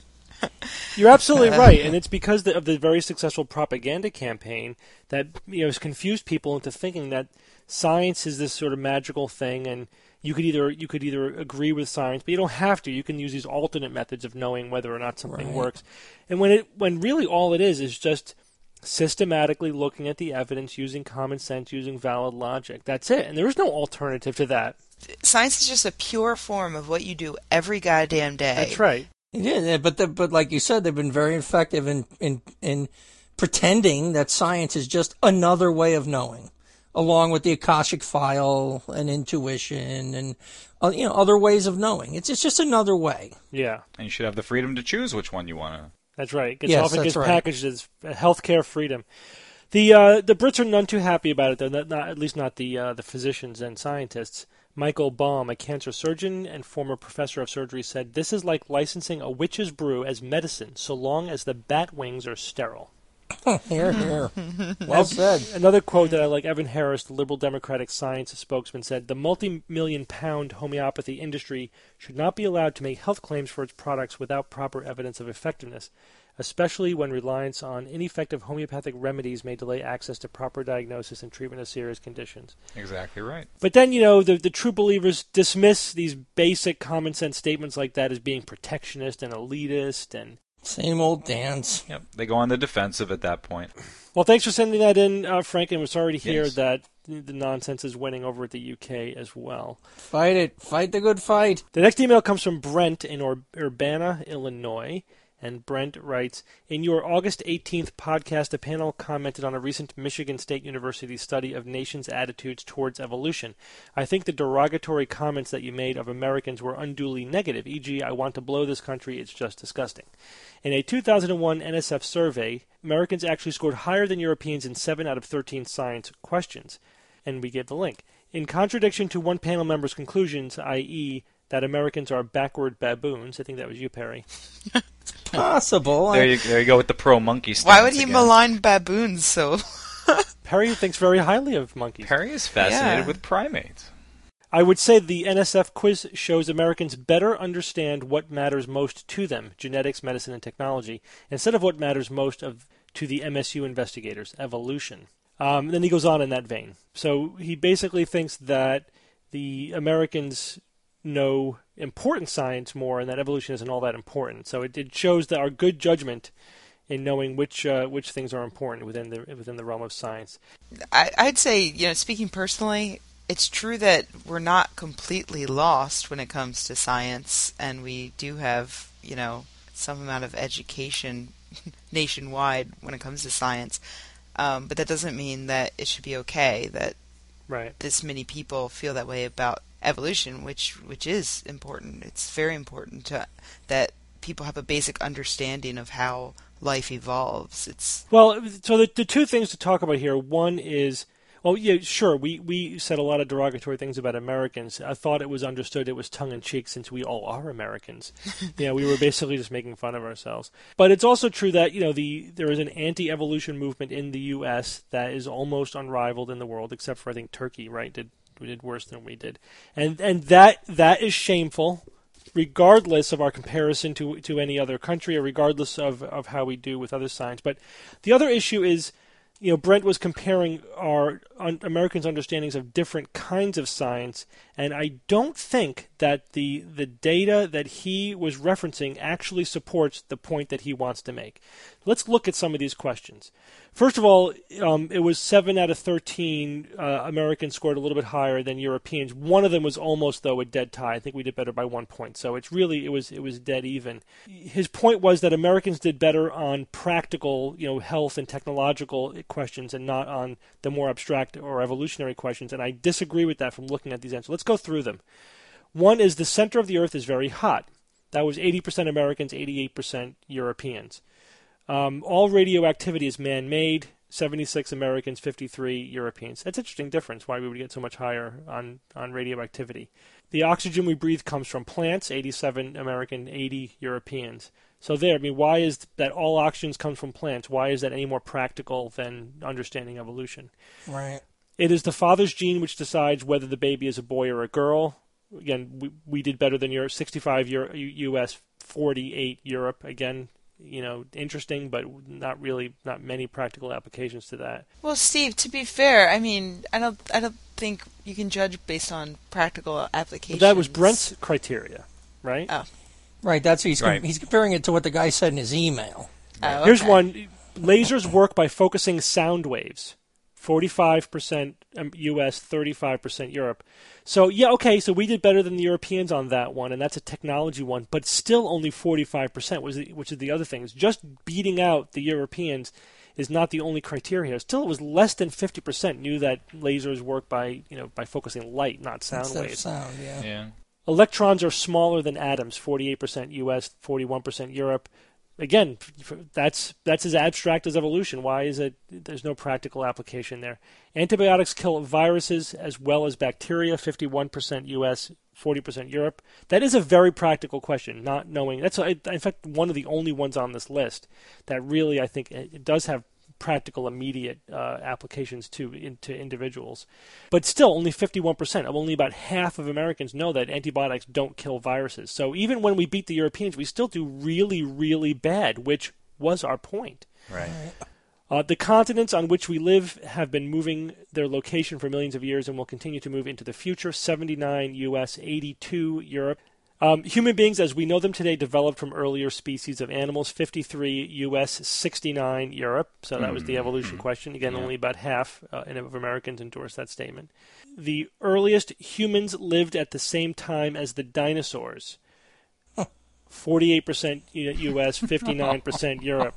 You're absolutely right, and it's because the, of the very successful propaganda campaign that you know has confused people into thinking that science is this sort of magical thing, and you could either you could either agree with science, but you don't have to. You can use these alternate methods of knowing whether or not something Right. works, and when it when really all it is is just systematically looking at the evidence, using common sense, using valid logic. That's it, and there is no alternative to that. Science is just a pure form of what you do every goddamn day. That's right. Yeah, but the, but like you said, they've been very effective in, in in pretending that science is just another way of knowing, along with the Akashic file and intuition and uh, you know other ways of knowing. It's it's just another way. Yeah. And you should have the freedom to choose which one you want to. That's right. It gets Yes, often that's gets right. packaged as healthcare freedom. The uh, the Brits are none too happy about it, though. Not, not at least not the uh, the physicians and scientists. Michael Baum, a cancer surgeon and former professor of surgery, said, "This is like licensing a witch's brew as medicine, so long as the bat wings are sterile." Here, here. Well said. Another quote that I like, Evan Harris, the Liberal Democratic science spokesman, said, "The multi-million pound homeopathy industry should not be allowed to make health claims for its products without proper evidence of effectiveness, especially when reliance on ineffective homeopathic remedies may delay access to proper diagnosis and treatment of serious conditions." Exactly right. But then, you know, the, the true believers dismiss these basic common sense statements like that as being protectionist and elitist and Same old dance. Yep. They go on the defensive at that point. Well, thanks for sending that in, uh, Frank, and we're sorry to hear Yes. that the nonsense is winning over at the U K as well. Fight it. Fight the good fight. The next email comes from Brent in Ur- Urbana, Illinois, and Brent writes, "In your August eighteenth podcast, a panel commented on a recent Michigan State University study of nations' attitudes towards evolution. I think the derogatory comments that you made of Americans were unduly negative, for example, I want to blow this country, it's just disgusting. In a two thousand one N S F survey, Americans actually scored higher than Europeans in seven out of thirteen science questions." And we give the link. "In contradiction to one panel member's conclusions, that is, that Americans are backward baboons," I think that was you, Perry. Possible. There you, there you go with the pro-monkey stance Why would he again. malign baboons so? Perry thinks very highly of monkeys. Perry is fascinated Yeah. with primates. I would say the N S F quiz shows Americans better understand what matters most to them, genetics, medicine, and technology, instead of what matters most of to the M S U investigators, evolution. Um, then he goes on in that vein. So he basically thinks that the Americans know important science more and that evolution isn't all that important. So it, it shows that our good judgment in knowing which uh, which things are important within the within the realm of science. I, I'd say, you know, speaking personally, it's true that we're not completely lost when it comes to science, and we do have, you know, some amount of education nationwide when it comes to science. Um, but that doesn't mean that it should be okay that Right. this many people feel that way about evolution, which which is important. It's very important to, that people have a basic understanding of how life evolves. It's Well, so the, the two things to talk about here, one is, well, yeah, sure, we, we said a lot of derogatory things about Americans. I thought it was understood it was tongue-in-cheek since we all are Americans. You know, we were basically just making fun of ourselves. But it's also true that, you know, the there is an anti-evolution movement in the U S that is almost unrivaled in the world, except for, I think, Turkey, right, did we did worse than we did. And and that that is shameful, regardless of our comparison to to any other country or regardless of, of how we do with other science. But the other issue is, you know, Brent was comparing our un- Americans' understandings of different kinds of science, and I don't think that the the data that he was referencing actually supports the point that he wants to make. Let's look at some of these questions. First of all, um, it was seven out of thirteen uh, Americans scored a little bit higher than Europeans. One of them was almost, though, a dead tie. I think we did better by one point. So it's really, it was it was dead even. His point was that Americans did better on practical, you know, health and technological questions and not on the more abstract or evolutionary questions. And I disagree with that from looking at these answers. Let's go through them. One is the center of the Earth is very hot. That was eighty percent Americans, eighty-eight percent Europeans. Um, all radioactivity is man-made, seventy-six Americans, fifty-three Europeans. That's an interesting difference, why we would get so much higher on, on radioactivity. The oxygen we breathe comes from plants, eighty-seven American, eighty Europeans. So there, I mean, why is that all oxygen comes from plants? Why is that any more practical than understanding evolution? Right. It is the father's gene which decides whether the baby is a boy or a girl. Again, we, we did better than Europe. sixty-five Euro, U S, forty-eight Europe. Again, you know, interesting, but not really, not many practical applications to that. Well, Steve, to be fair, I mean, I don't, I don't think you can judge based on practical applications. But that was Brent's criteria, right? Oh, Right, that's he's Right. he's comparing it to what the guy said in his email. oh Here's okay. one. Lasers work by focusing sound waves. forty-five percent U S, thirty-five percent Europe. So, yeah, okay, so we did better than the Europeans on that one, and that's a technology one, but still only forty-five percent, which is the, which is the other thing. Is just beating out the Europeans is not the only criteria. Still, it was less than fifty percent knew that lasers work by, you know, by focusing light, not sound Instead of waves. sound, yeah. Yeah. Electrons are smaller than atoms, forty-eight percent U S, forty-one percent Europe. Again, that's that's as abstract as evolution. Why is it there's no practical application there? Antibiotics kill viruses as well as bacteria, fifty-one percent U S, forty percent Europe. That is a very practical question, not knowing. That's, in fact, one of the only ones on this list that really, I think, it does have practical, immediate uh, applications to into individuals. But still, only fifty-one percent of only about half of Americans know that antibiotics don't kill viruses. So even when we beat the Europeans, we still do really, really bad, which was our point. Right. Uh, the continents on which we live have been moving their location for millions of years and will continue to move into the future. seventy-nine U S, eighty-two Europe. Um, human beings, as we know them today, developed from earlier species of animals. fifty-three U S, sixty-nine Europe. So that was the evolution question. Again, Yeah. only about half uh, of Americans endorse that statement. The earliest humans lived at the same time as the dinosaurs. forty-eight percent U S, fifty-nine percent Europe.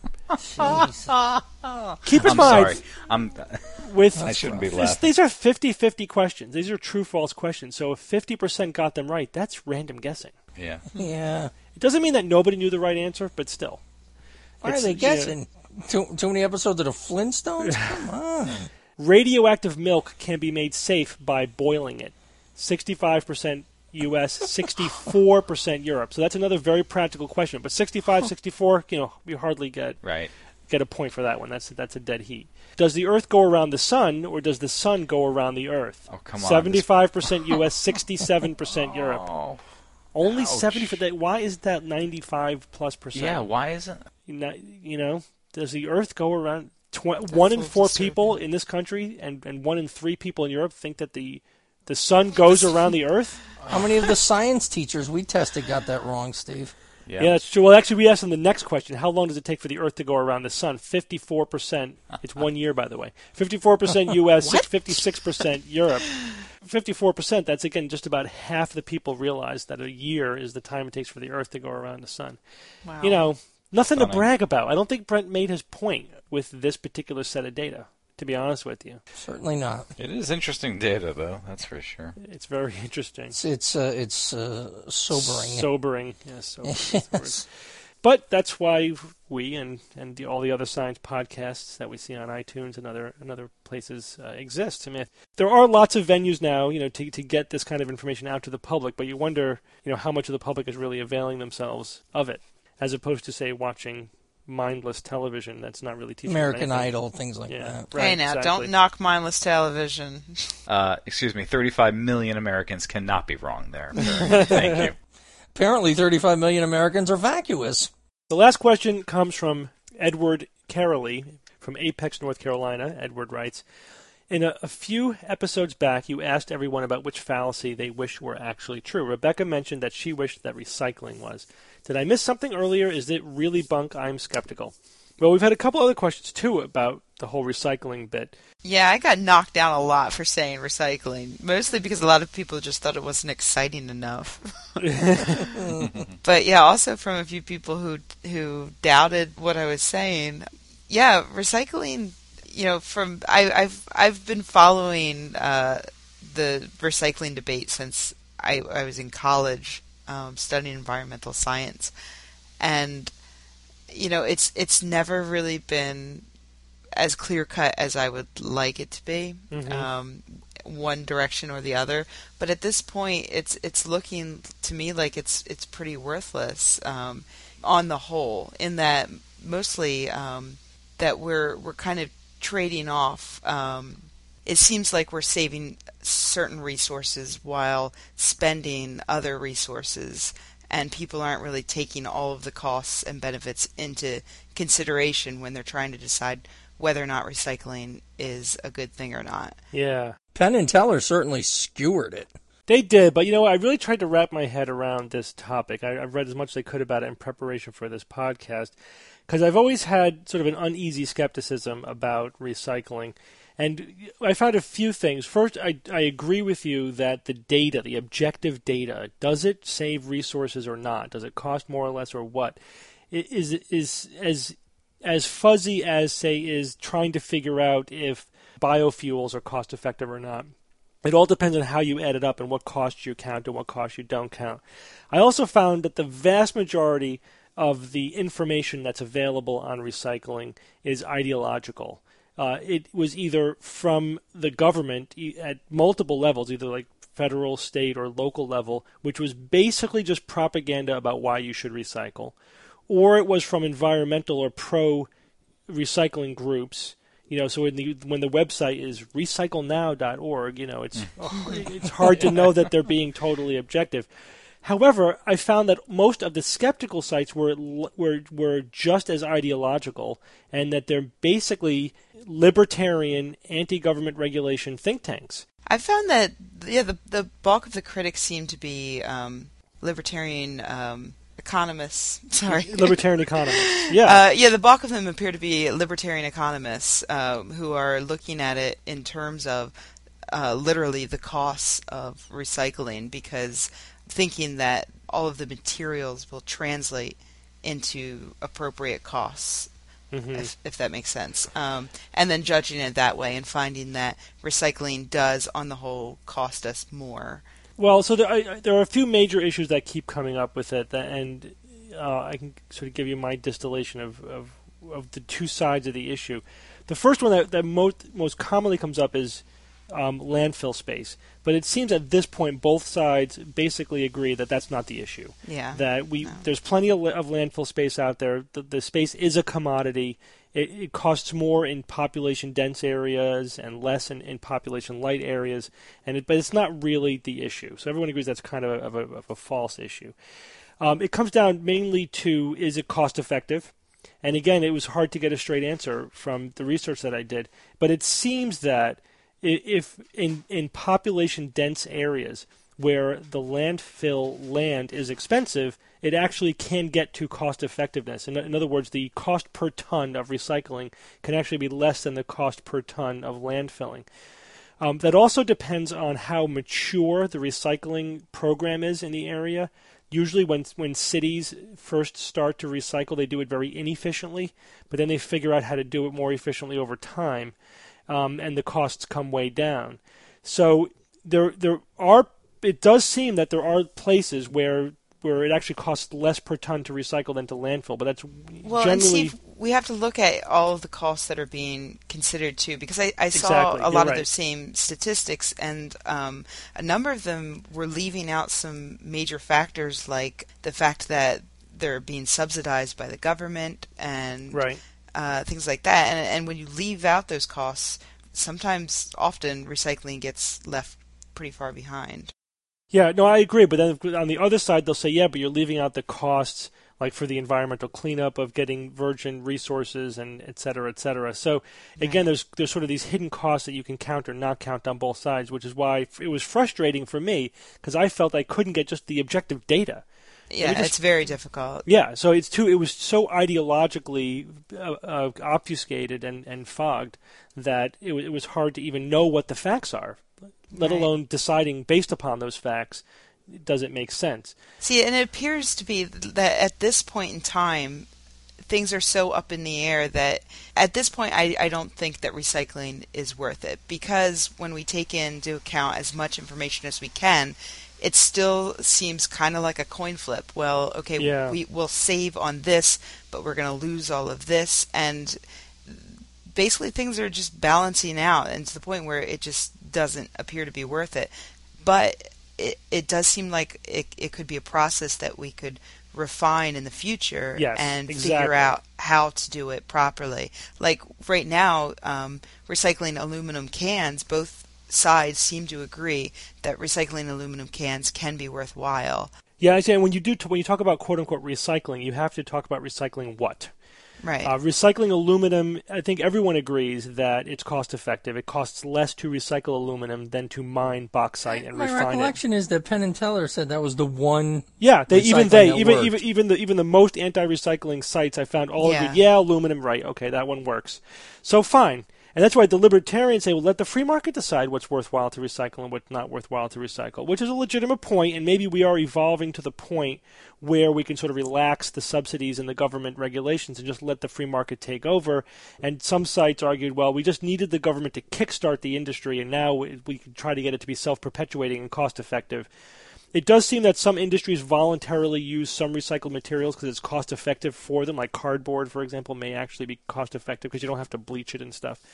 Keep in I'm mind, sorry. I'm. with I shouldn't be this- laughing. these are fifty-fifty questions. These are true-false questions. So if fifty percent got them right, that's random guessing. Yeah. Yeah. It doesn't mean that nobody knew the right answer, but still. Why are It's- they you know, guessing? Too, too many episodes of the Flintstones? Come on. radioactive milk can be made safe by boiling it. sixty-five percent U S, sixty-four percent Europe. So that's another very practical question. But sixty-five, sixty-four, you know, you hardly get Right. get a point for that one. That's that's a dead heat. Does the Earth go around the Sun, or does the Sun go around the Earth? Oh, come on. seventy-five percent U S, sixty-seven percent Europe. Oh. Only ouch. seventy for that. Why is that ninety-five plus percent? Yeah. Why isn't? You know, you know, does the Earth go around? Tw- one in little four disturbing. people in this country, and, and one in three people in Europe think that the the Sun goes around the Earth. How many of the science teachers we tested got that wrong, Steve? Yeah. Yeah, that's true. Well, actually, we asked them the next question: how long does it take for the Earth to go around the Sun? Fifty-four percent. It's one year, by the way. Fifty-four percent U S, fifty-six percent Europe. Fifty-four percent. That's again just about half the people realize that a year is the time it takes for the Earth to go around the Sun. Wow. You know, nothing to Stunning. brag about. I don't think Brent made his point with this particular set of data, to be honest with you. Certainly not. It is interesting data, though. That's for sure. It's very interesting. It's it's uh, it's uh, sobering. Sobering. Yes, sobering. That's the word. But that's why we and, and the, all the other science podcasts that we see on iTunes and other and other places uh, exist. I mean, there are lots of venues now, you know, to to get this kind of information out to the public. But you wonder, you know, how much of the public is really availing themselves of it, as opposed to, say, watching mindless television that's not really teaching them American anything. Idol, things like Yeah. that. Right, hey, now, exactly. don't knock mindless television. Uh, excuse me. thirty-five million Americans cannot be wrong there. sir. Thank you. Apparently, thirty-five million Americans are vacuous. The last question comes from Edward Caroley from Apex, North Carolina. Edward writes, in a, a few episodes back, you asked everyone about which fallacy they wish were actually true. Rebecca mentioned that she wished that recycling was. Did I miss something earlier? Is it really bunk? I'm skeptical. Well, we've had a couple other questions, too, about the whole recycling bit. Yeah, I got knocked down a lot for saying recycling, mostly because a lot of people just thought it wasn't exciting enough. But yeah, also from a few people who who doubted what I was saying. Yeah, recycling. You know, from I, I've I've been following uh, the recycling debate since I, I was in college um, studying environmental science, and you know, it's it's never really been as clear cut as I would like it to be, Mhm. um, one direction or the other. But at this point, it's it's looking to me like it's it's pretty worthless um, on the whole. In that mostly um, that we're we're kind of trading off um, it seems like we're saving certain resources while spending other resources, and people aren't really taking all of the costs and benefits into consideration when they're trying to decide whether or not recycling is a good thing or not. Yeah. Penn and Teller certainly skewered it. They did, but you know, I really tried to wrap my head around this topic. I, I've read as much as I could about it in preparation for this podcast, because I've always had sort of an uneasy skepticism about recycling. And I found a few things. First, I, I agree with you that the data, the objective data, does it save resources or not? Does it cost more or less or what? Is is as as fuzzy as, say, is trying to figure out if biofuels are cost effective or not. It all depends on how you add it up and what costs you count and what costs you don't count. I also found that the vast majority of the information that's available on recycling is ideological. Uh, it was either from the government at multiple levels, either like federal, state, or local level, which was basically just propaganda about why you should recycle, or it was from environmental or pro-recycling groups. You know, so when the when the website is recycle now dot org, you know, it's oh, it's hard to know that they're being totally objective. However, I found that most of the skeptical sites were were were just as ideological, and that they're basically libertarian, anti-government regulation think tanks. I found that yeah, the the bulk of the critics seem to be um, libertarian um, economists. Sorry, libertarian economists. Yeah, uh, yeah. The bulk of them appear to be libertarian economists um, who are looking at it in terms of uh, literally the costs of recycling, because thinking that all of the materials will translate into appropriate costs, mm-hmm. if, if that makes sense. Um, and then judging it that way and finding that recycling does, on the whole, cost us more. Well, so there, I, there are a few major issues that keep coming up with it, that, and uh, I can sort of give you my distillation of, of, of the two sides of the issue. The first one that, that most, most commonly comes up is um, landfill space. But it seems at this point both sides basically agree that that's not the issue. Yeah. That we no. there's plenty of, of landfill space out there. The, the space is a commodity. It, it costs more in population dense areas and less in, in population light areas. And it, but it's not really the issue. So everyone agrees that's kind of a, of a, of a false issue. Um, it comes down mainly to, is it cost effective? And again, it was hard to get a straight answer from the research that I did. But it seems that if in, in population-dense areas where the landfill land is expensive, it actually can get to cost-effectiveness. In, in other words, the cost per ton of recycling can actually be less than the cost per ton of landfilling. Um, that also depends on how mature the recycling program is in the area. Usually when when cities first start to recycle, they do it very inefficiently, but then they figure out how to do it more efficiently over time. Um, and the costs come way down. So there, there are. It does seem that there are places where where it actually costs less per ton to recycle than to landfill. But that's well, generally. And Steve, we have to look at all of the costs that are being considered too, because I, I saw exactly. a lot You're of right. those same statistics, and um, a number of them were leaving out some major factors, like the fact that they're being subsidized by the government and. Right. Uh, things like that, and, and when you leave out those costs, sometimes, often, recycling gets left pretty far behind. Yeah, no, I agree. But then on the other side, they'll say, yeah, but you're leaving out the costs, like for the environmental cleanup of getting virgin resources and et cetera, et cetera. So again, right. there's there's sort of these hidden costs that you can count or not count on both sides, which is why it was frustrating for me, because I felt I couldn't get just the objective data. Yeah, it just, it's very difficult. Yeah, so it's too. It was so ideologically uh, uh, obfuscated and, and fogged that it, it was hard to even know what the facts are, let right. alone deciding based upon those facts. Does it make sense? See, and it appears to be that at this point in time, things are so up in the air that at this point, I, I don't think that recycling is worth it, because when we take into account as much information as we can, it still seems kind of like a coin flip. Well, okay, yeah. we, we'll save on this, but we're going to lose all of this. And basically things are just balancing out, and to the point where it just doesn't appear to be worth it. But it, it does seem like it, it could be a process that we could refine in the future Yes, and exactly. figure out how to do it properly. Like right now, um, recycling aluminum cans, both sides seem to agree that recycling aluminum cans can be worthwhile. Yeah, I say when you do when you talk about quote unquote recycling, you have to talk about recycling what? Right. Uh, recycling aluminum, I think everyone agrees that it's cost effective. It costs less to recycle aluminum than to mine bauxite and My refine it. recollection is that Penn and Teller said that was the one. Yeah, they even they that even worked. even even the even the most anti-recycling sites I found all Yeah. agree. Yeah, aluminum, right? Okay, that one works. So fine. And that's why the libertarians say, well, let the free market decide what's worthwhile to recycle and what's not worthwhile to recycle, which is a legitimate point, and maybe we are evolving to the point where we can sort of relax the subsidies and the government regulations and just let the free market take over. And some sites argued, well, we just needed the government to kickstart the industry, and now we we can try to get it to be self-perpetuating and cost-effective. It does seem that some industries voluntarily use some recycled materials because it's cost-effective for them, like cardboard, for example, may actually be cost-effective because you don't have to bleach it and stuff.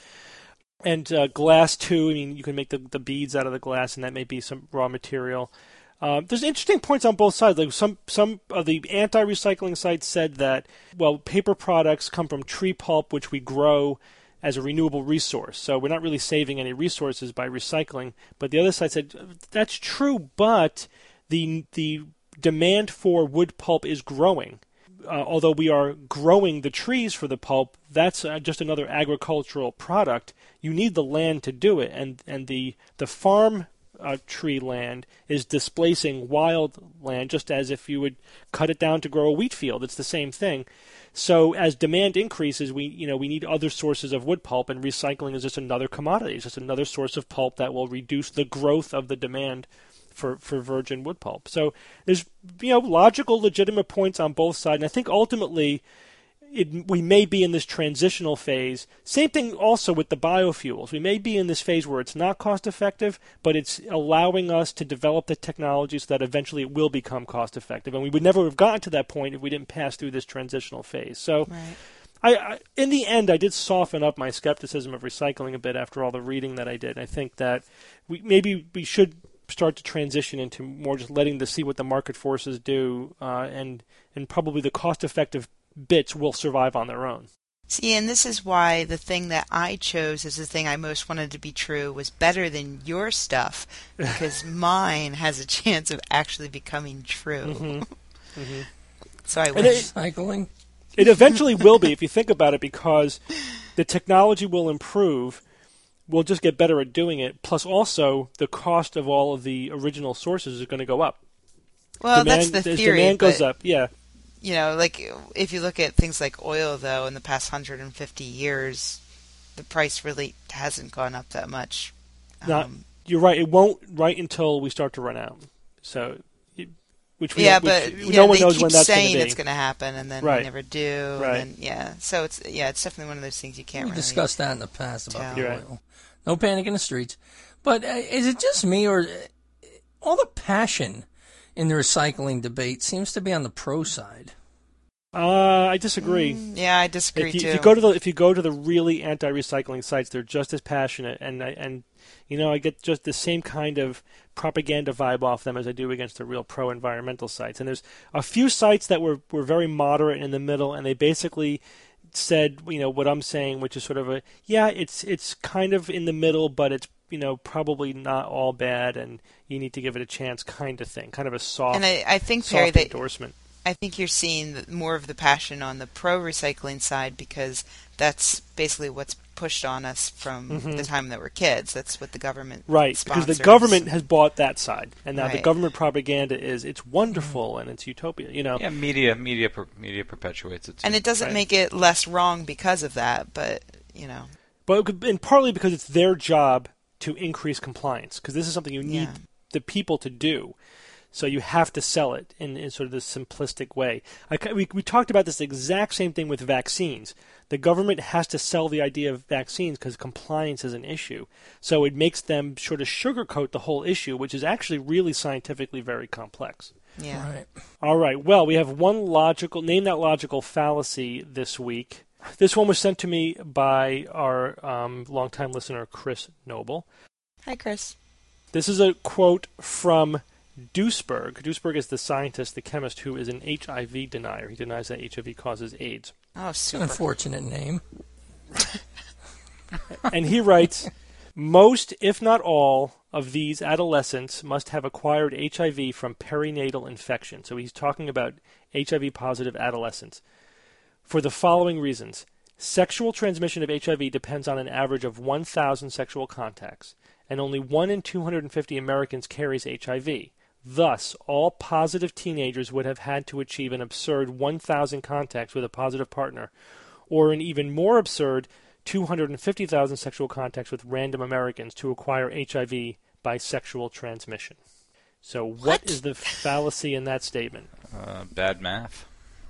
And uh, glass, too, I mean, you can make the, the beads out of the glass, and that may be some raw material. Uh, there's interesting points on both sides. Like some some of the anti-recycling sites said that, well, paper products come from tree pulp, which we grow as a renewable resource. So we're not really saving any resources by recycling. But the other side said, that's true, but the the demand for wood pulp is growing. Uh, although we are growing the trees for the pulp, that's uh, just another agricultural product. You need the land to do it, and and the the farm uh, tree land is displacing wild land, just as if you would cut it down to grow a wheat field. It's the same thing. So as demand increases, we you know we need other sources of wood pulp, and recycling is just another commodity. It's just another source of pulp that will reduce the growth of the demand for, for virgin wood pulp. So there's you know logical, legitimate points on both sides, and I think ultimately it, we may be in this transitional phase. Same thing also with the biofuels. We may be in this phase where it's not cost effective, but it's allowing us to develop the technology so that eventually it will become cost effective. And we would never have gotten to that point if we didn't pass through this transitional phase. So Right. I, I, in the end, I did soften up my skepticism of recycling a bit after all the reading that I did. I think that we maybe we should start to transition into more just letting the see what the market forces do, uh, and and probably the cost-effective bits will survive on their own. See, and this is why the thing that I chose as the thing I most wanted to be true was better than your stuff, because mine has a chance of actually becoming true. Mm-hmm. Mm-hmm. So I And wish. it- Cycling. It eventually will be, if you think about it, because the technology will improve. We'll just get better at doing it. Plus, also, the cost of all of the original sources is going to go up. Well, demand, that's the as theory. demand goes but, up, yeah. You know, like if you look at things like oil, though, in the past one hundred fifty years, the price really hasn't gone up that much. Not, Um, you're right. It won't right until we start to run out. So, it, which we yeah, don't- but which, you no know, one they knows keep when that's going saying to be. it's going to happen, and then Right. we never do. Right. And then, yeah, so it's yeah, it's definitely one of those things you can't We really. discussed that in the past about tell. the You're right. oil. No panic in the streets. But uh, is it just me, or uh, all the passion in the recycling debate seems to be on the pro side? Uh, I disagree. Mm, yeah, I disagree If you, too. if you go to the if you go to the really anti-recycling sites, they're just as passionate, and I, and you know I get just the same kind of propaganda vibe off them as I do against the real pro-environmental sites. And there's a few sites that were were very moderate in the middle, and they basically said you know what I'm saying, which is sort of a yeah, it's it's kind of in the middle, but it's you know probably not all bad, and you need to give it a chance, kind of thing, kind of a soft, and I, I think Perry, soft that endorsement. I think you're seeing the, more of the passion on the pro recycling side because that's basically what's pushed on us from Mhm. the time that we're kids. That's what the government Right, because the sponsors. government has bought that side, and now the Right. government propaganda is it's wonderful and it's utopia. You know, Yeah, media, media, per, media perpetuates it. Too. and it doesn't Right. make it less wrong because of that. But you know, but it could- and partly because it's their job to increase compliance, because this is something you need Yeah. the people to do. So you have to sell it in, in sort of this simplistic way. I, ca- we, we talked about this exact same thing with vaccines. The government has to sell the idea of vaccines because compliance is an issue. So it makes them sort of sugarcoat the whole issue, which is actually really scientifically very complex. yeah. Right. All right. Well, we have one logical, name that logical fallacy this week. This one was sent to me by our um, longtime listener, Chris Noble. Hi, Chris. This is a quote from Duesberg. Duesberg is the scientist, the chemist, who is an H I V denier. He denies that H I V causes AIDS. Oh, super. Unfortunate name. And he writes, most, if not all, of these adolescents must have acquired H I V from perinatal infection. So he's talking about H I V-positive adolescents. For the following reasons. Sexual transmission of H I V depends on an average of one thousand sexual contacts, and only one in two hundred fifty Americans carries H I V. Thus, all positive teenagers would have had to achieve an absurd one thousand contacts with a positive partner, or an even more absurd two hundred fifty thousand sexual contacts with random Americans to acquire H I V by sexual transmission. So what, What? is the fallacy in that statement? Uh, bad math.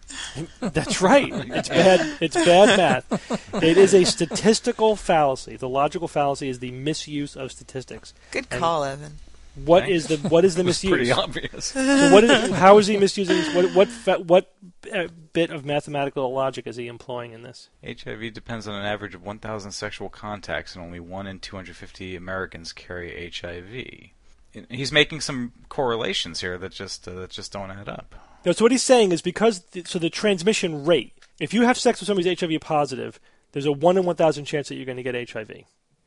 That's right. It's bad. It's bad math. It is a statistical fallacy. The logical fallacy is the misuse of statistics. Good And call, Evan. What Thanks. is the what is the It's misuse? pretty obvious. So what is, how is he misusing? What what fa- what uh, bit of mathematical logic is he employing in this? H I V depends on an average of one thousand sexual contacts, and only one in two hundred fifty Americans carry H I V. He's making some correlations here that just uh, that just don't add up. No, so what he's saying is because th- so the transmission rate. If you have sex with somebody who's H I V positive, there's a one in one thousand chance that you're going to get H I V.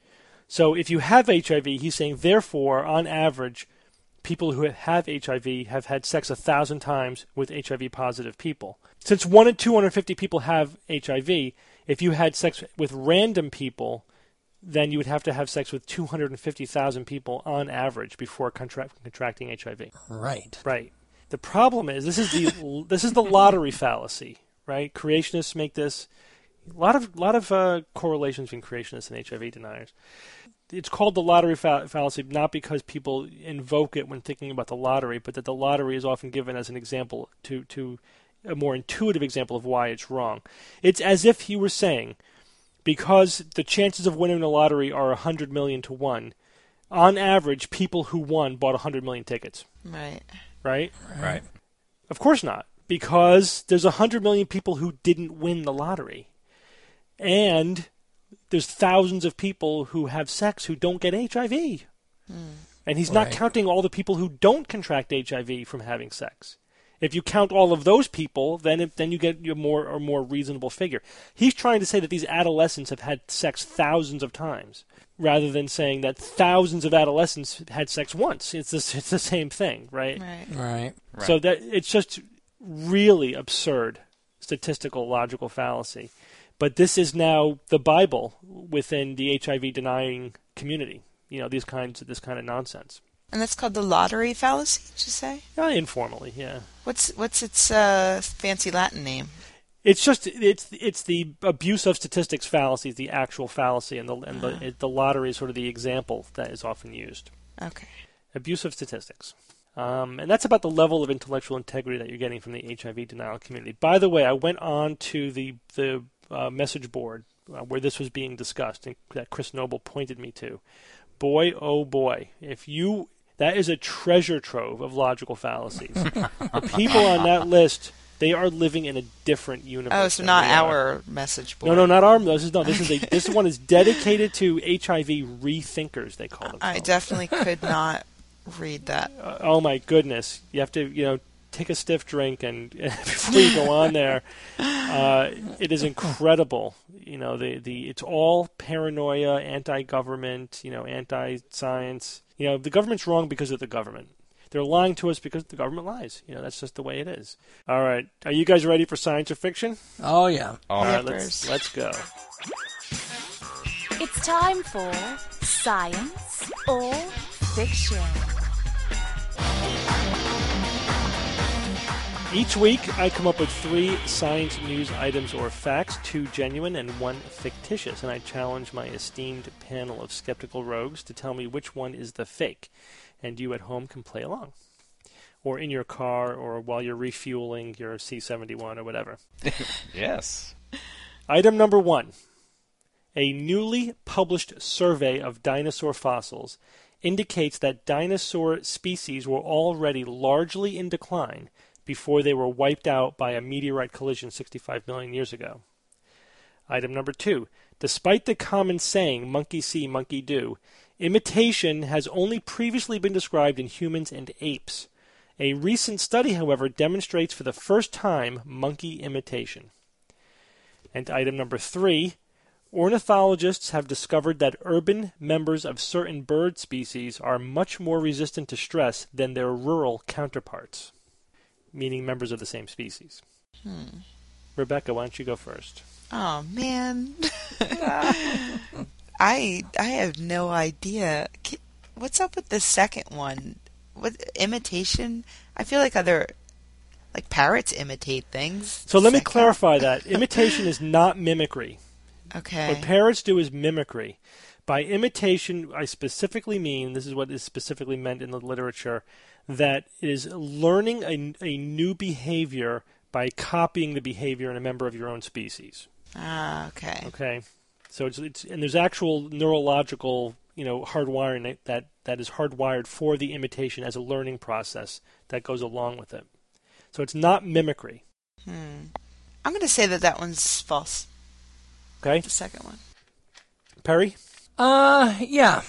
So if you have H I V, he's saying, therefore, on average, people who have H I V have had sex a thousand times with H I V-positive people. Since one in two hundred fifty people have H I V, if you had sex with random people, then you would have to have sex with two hundred fifty thousand people on average before contra- contracting H I V. Right. Right. The problem is this is the this is the lottery fallacy, right? Creationists make this. A lot of lot of uh, correlations between creationists and H I V deniers. It's called the lottery fa- fallacy not because people invoke it when thinking about the lottery, but that the lottery is often given as an example to to a more intuitive example of why it's wrong. It's as if he were saying, because the chances of winning the lottery are a hundred million to one, on average, people who won bought a hundred million tickets. Right. Right? Right. Of course not, because there's a hundred million people who didn't win the lottery. And there's thousands of people who have sex who don't get H I V. Mm. And he's not Right. counting all the people who don't contract H I V from having sex. If you count all of those people, then it, then you get a more or more reasonable figure. He's trying to say that these adolescents have had sex thousands of times, rather than saying that thousands of adolescents had sex once. It's the, it's the same thing, right? Right. Right. Right. So that it's just really absurd statistical logical fallacy. But this is now the Bible within the H I V denying community. You know, these kinds of this kind of nonsense. And that's called the lottery fallacy, did you say? Uh, informally, yeah. What's what's its uh, fancy Latin name? It's just it's it's the abuse of statistics fallacy, the actual fallacy, and the and the, it, the lottery is sort of the example that is often used. Okay. Abuse of statistics. Um, and that's about the level of intellectual integrity that you're getting from the H I V denial community. By the way, I went on to the the uh, message board uh, where this was being discussed, and that Chris Noble pointed me to. Boy, oh boy, if you that is a treasure trove of logical fallacies. The people on that list, they are living in a different universe. Oh, so than not we are. our message board. No, no, not our. This is no. This is a. This one is dedicated to H I V rethinkers. They call themselves. I definitely could not read that. Uh, oh my goodness! You have to, you know, take a stiff drink and before you go on there. Uh, it is incredible. You know, the the it's all paranoia, anti-government, you know, anti-science. You know, the government's wrong because of the government. They're lying to us because the government lies. You know, that's just the way it is. All right, are you guys ready for science or fiction? Oh, yeah. All right, Peppers. let's let's go. It's time for Science or Fiction. Each week, I come up with three science news items or facts, two genuine and one fictitious, and I challenge my esteemed panel of skeptical rogues to tell me which one is the fake, and you at home can play along, or in your car, or while you're refueling your C seventy-one or whatever. Yes. Item number one. A newly published survey of dinosaur fossils indicates that dinosaur species were already largely in decline before they were wiped out by a meteorite collision sixty-five million years ago. Item number two. Despite the common saying, monkey see, monkey do, imitation has only previously been described in humans and apes. A recent study, however, demonstrates for the first time monkey imitation. And item number three, ornithologists have discovered that urban members of certain bird species are much more resistant to stress than their rural counterparts, meaning members of the same species. Hmm. Rebecca, why don't you go first? Oh, man. I I have no idea. What's up with the second one? What imitation? I feel like other like parrots imitate things. So let me Does that clarify that. Imitation is not mimicry. count? Okay. What parrots do is mimicry. By imitation, I specifically mean, this is what is specifically meant in the literature, that it is learning a, a new behavior by copying the behavior in a member of your own species. Ah, okay. Okay, so it's, it's and there's actual neurological, you know, hardwiring that that is hardwired for the imitation as a learning process that goes along with it. So it's not mimicry. Hmm. I'm going to say that that one's false. Okay, The second one. Perry. Uh, yeah.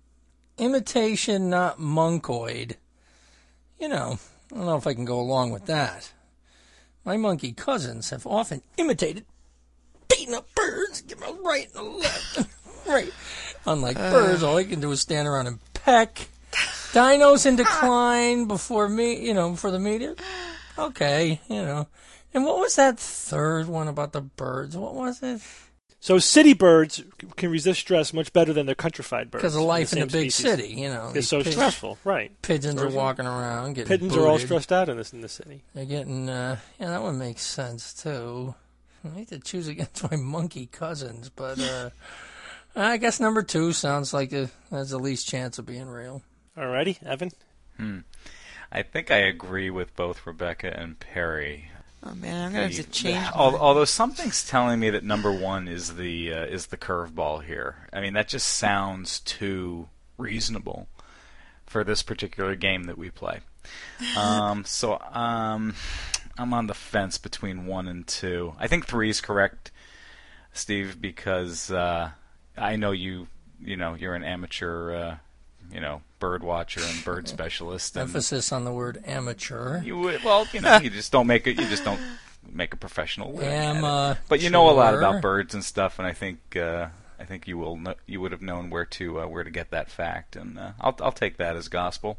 Imitation, not monkoid. You know, I don't know if I can go along with that. My monkey cousins have often imitated beating up birds, give them a right and a left. Right. Unlike uh. birds, all they can do is stand around and peck. Dinos in decline before me, you know, before the media. Okay, you know. And what was that third one about the birds? What was it? So city birds can resist stress much better than their countrified birds. Because of life in the a big species. city, you know. It's so pigeons, stressful, right. Pigeons are walking around getting Pigeons booted. are all stressed out in this in the city. They're getting, uh, yeah, that one makes sense, too. I hate to choose against my monkey cousins, but uh, I guess number two sounds like it has the least chance of being real. Alrighty, Evan? Hmm. I think I agree with both Rebecca and Perry. Oh man, I'm gonna have to change. The, although something's telling me that number one is the uh, is the curveball here. I mean, that just sounds too reasonable for this particular game that we play. Um, so um, I'm on the fence between one and two. I think three is correct, Steve, because uh, I know you. You know, you're an amateur. Uh, you know, bird watcher and bird specialist. And emphasis on the word amateur. You would, well, you know, you just don't make it. You just don't make a professional living Am, at it. But you know a lot about birds and stuff, and I think uh, I think you will know, you would have known where to uh, where to get that fact, and uh, I'll I'll take that as gospel.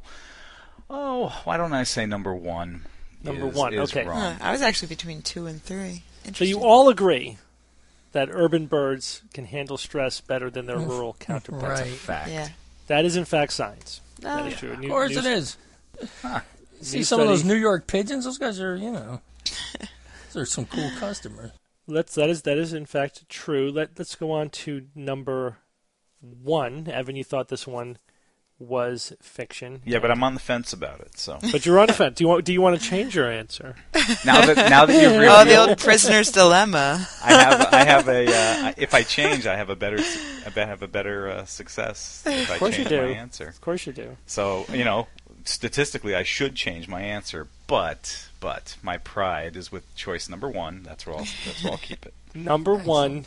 Oh, why don't I say number one? Number is, one, is okay. Wrong. Huh, I was actually between two and three. So you all agree that urban birds can handle stress better than their rural counterparts. Right. Fact. Yeah. That is in fact science. Oh, that is yeah. true. Of course it is. Huh. See New some study. of those New York pigeons? Those guys are, you know, those are some cool customers. Let's that is that is in fact true. Let let's go on to number one. Evan, you thought this one was fiction. Yeah, but I'm on the fence about it. So But you're on the fence. Do you want do you want to change your answer? now that now that you've Oh, revealed, the old prisoner's dilemma. I have I have a uh, if I change, I have a better I bet have a better uh, success if I Of course change you do. my answer. Of course you do. So, you know, statistically, I should change my answer, but but my pride is with choice number one. That's where I'll that's where I'll keep it. Number one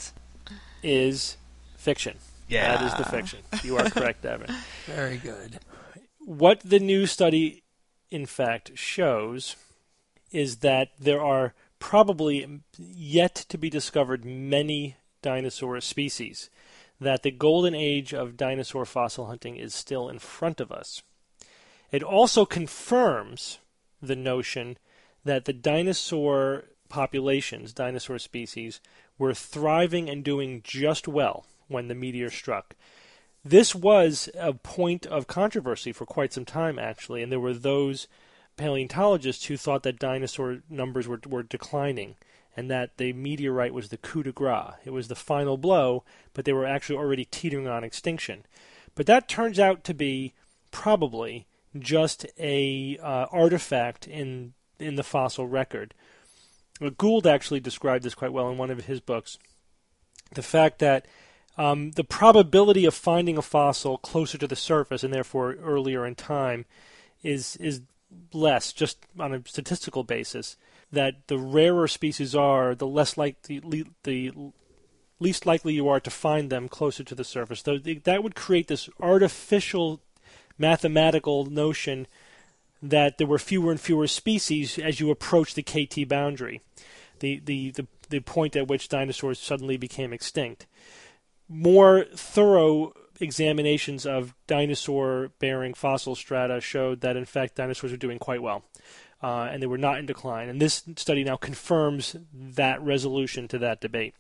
is fiction. Yeah. That is the fiction. You are correct, Evan. Very good. What the new study, in fact, shows is that there are probably yet to be discovered many dinosaur species, that the golden age of dinosaur fossil hunting is still in front of us. It also confirms the notion that the dinosaur populations, dinosaur species, were thriving and doing just well when the meteor struck. This was a point of controversy for quite some time, actually, and there were those paleontologists who thought that dinosaur numbers were, were declining and that the meteorite was the coup de grace. It was the final blow, but they were actually already teetering on extinction. But that turns out to be probably just a uh, artifact in in the fossil record. Gould actually described this quite well in one of his books. The fact that um, the probability of finding a fossil closer to the surface and therefore earlier in time is is less, just on a statistical basis. That the rarer species are, the less likely, the least likely you are to find them closer to the surface. That would create this artificial mathematical notion that there were fewer and fewer species as you approach the K T boundary, the, the, the, the point at which dinosaurs suddenly became extinct. More thorough examinations of dinosaur-bearing fossil strata showed that, in fact, dinosaurs were doing quite well, uh, and they were not in decline. And this study now confirms that resolution to that debate.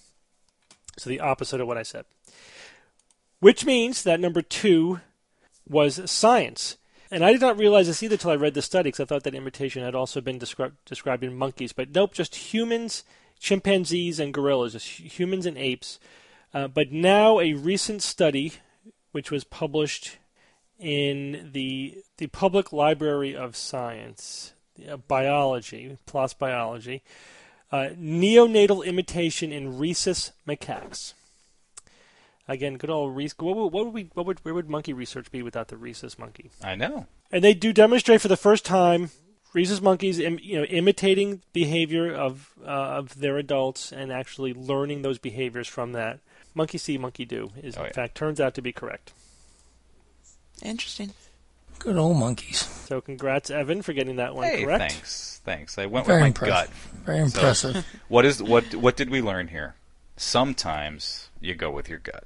So the opposite of what I said. Which means that number two was science. And I did not realize this either until I read the study, because I thought that imitation had also been descri- described in monkeys. But nope, just humans, chimpanzees, and gorillas, just humans and apes. Uh, but now a recent study, which was published in the the Public Library of Science, uh, Biology, PLOS Biology, uh, neonatal imitation in rhesus macaques. Again, good old rhesus. What would, what would we? What would? Where would monkey research be without the rhesus monkey? I know. And they do demonstrate for the first time rhesus monkeys, im, you know, imitating behavior of uh, of their adults and actually learning those behaviors from that. Monkey see, monkey do is Oh, in yeah. fact turns out to be correct. Interesting. Good old monkeys. So congrats, Evan, for getting that one Hey, correct. thanks, thanks. I went Very with my impressive. gut. Very impressive. What is what? What did we learn here? Sometimes you go with your gut,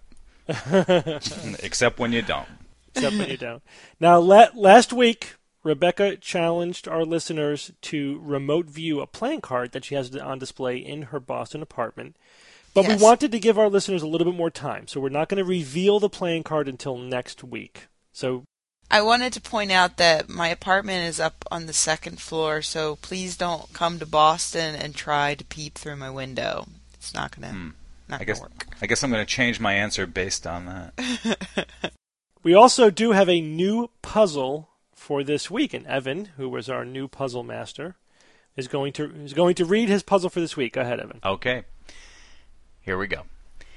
except when you don't. Except when you don't. Now, la- last week, Rebecca challenged our listeners to remote view a playing card that she has on display in her Boston apartment. But Yes. we wanted to give our listeners a little bit more time, so we're not going to reveal the playing card until next week. So, I wanted to point out that my apartment is up on the second floor, so please don't come to Boston and try to peep through my window. It's not gonna, Hmm. not I gonna guess work. I guess I'm going to change my answer based on that. we also do have a new puzzle for this week, and Evan, who was our new puzzle master, is going to is going to read his puzzle for this week. Go ahead, Evan. Okay. Here we go.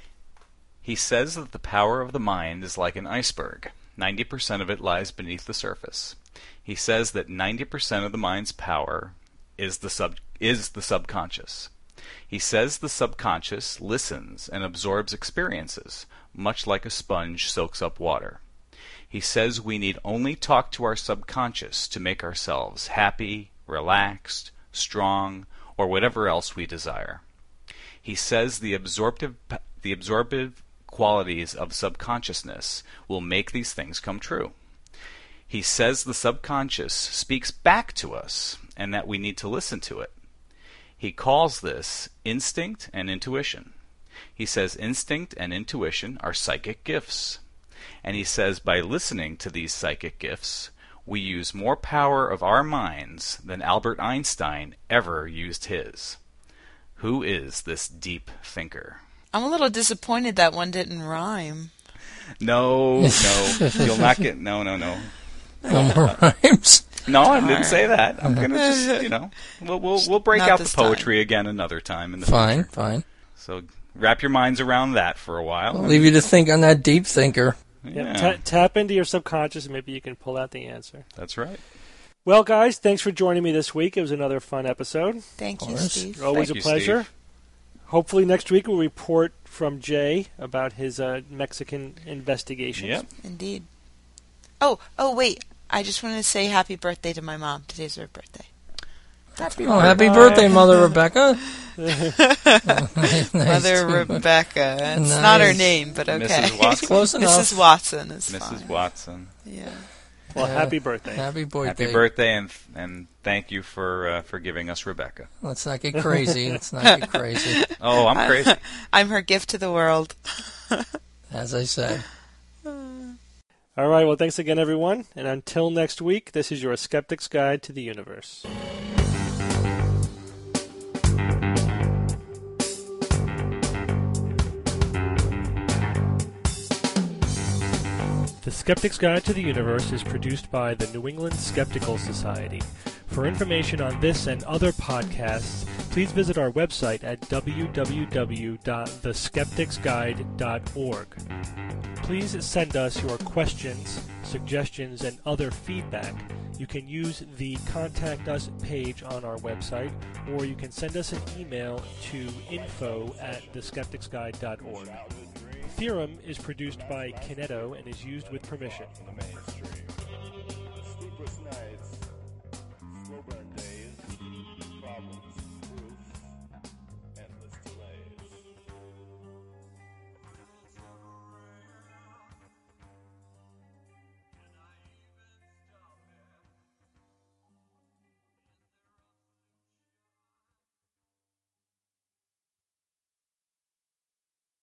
He says that the power of the mind is like an iceberg. ninety percent of it lies beneath the surface. He says that ninety percent of the mind's power is the sub is the subconscious. He says the subconscious listens and absorbs experiences, much like a sponge soaks up water. He says we need only talk to our subconscious to make ourselves happy, relaxed, strong, or whatever else we desire. He says the absorptive the absorptive qualities of subconsciousness will make these things come true. He says the subconscious speaks back to us and that we need to listen to it. He calls this instinct and intuition. He says instinct and intuition are psychic gifts. And he says by listening to these psychic gifts, we use more power of our minds than Albert Einstein ever used his. Who is this deep thinker? I'm a little disappointed that one didn't rhyme. No, no, you'll not get. No, no, no, No more rhymes. no. I didn't say that. I'm gonna just, you know, we'll we'll we'll break Not out the this time. poetry again another time in the Fine, future. fine. So wrap your minds around that for a while. I'll leave you to think on that deep thinker. Yeah. Yeah, Ta- tap into your subconscious, and maybe you can pull out the answer. that's right. Well, guys, thanks for joining me this week. It was another fun episode. Thank you, course. Steve. Always Thank a you, pleasure. Steve. Hopefully next week we'll report from Jay about his uh, Mexican investigations. Yep. Indeed. Oh, oh, wait. I just wanted to say happy birthday to my mom. Today's her birthday. Happy Oh, happy Bye. birthday, Mother Rebecca. Nice. Mother Rebecca. It's not her Nice. name, but okay. Missus Watson. Close enough. Missus Watson is Missus fine. Watson. Yeah. Well, Yeah. happy birthday. Happy birthday. Happy birthday, and and thank you for uh, for giving us Rebecca. Let's not get crazy. Let's not get crazy. Oh, I'm crazy. I'm her gift to the world. As I said. All right, well, thanks again, everyone. And until next week, this is your Skeptic's Guide to the Universe. The Skeptic's Guide to the Universe is produced by the New England Skeptical Society. For information on this and other podcasts, please visit our website at w w w dot the skeptics guide dot org. Please send us your questions, suggestions, and other feedback. You can use the Contact Us page on our website, or you can send us an email to info at the skeptics guide dot org. Theorem is produced by Kineto and is used with permission. on the main street. Sleepless nights, Coburn days, problems.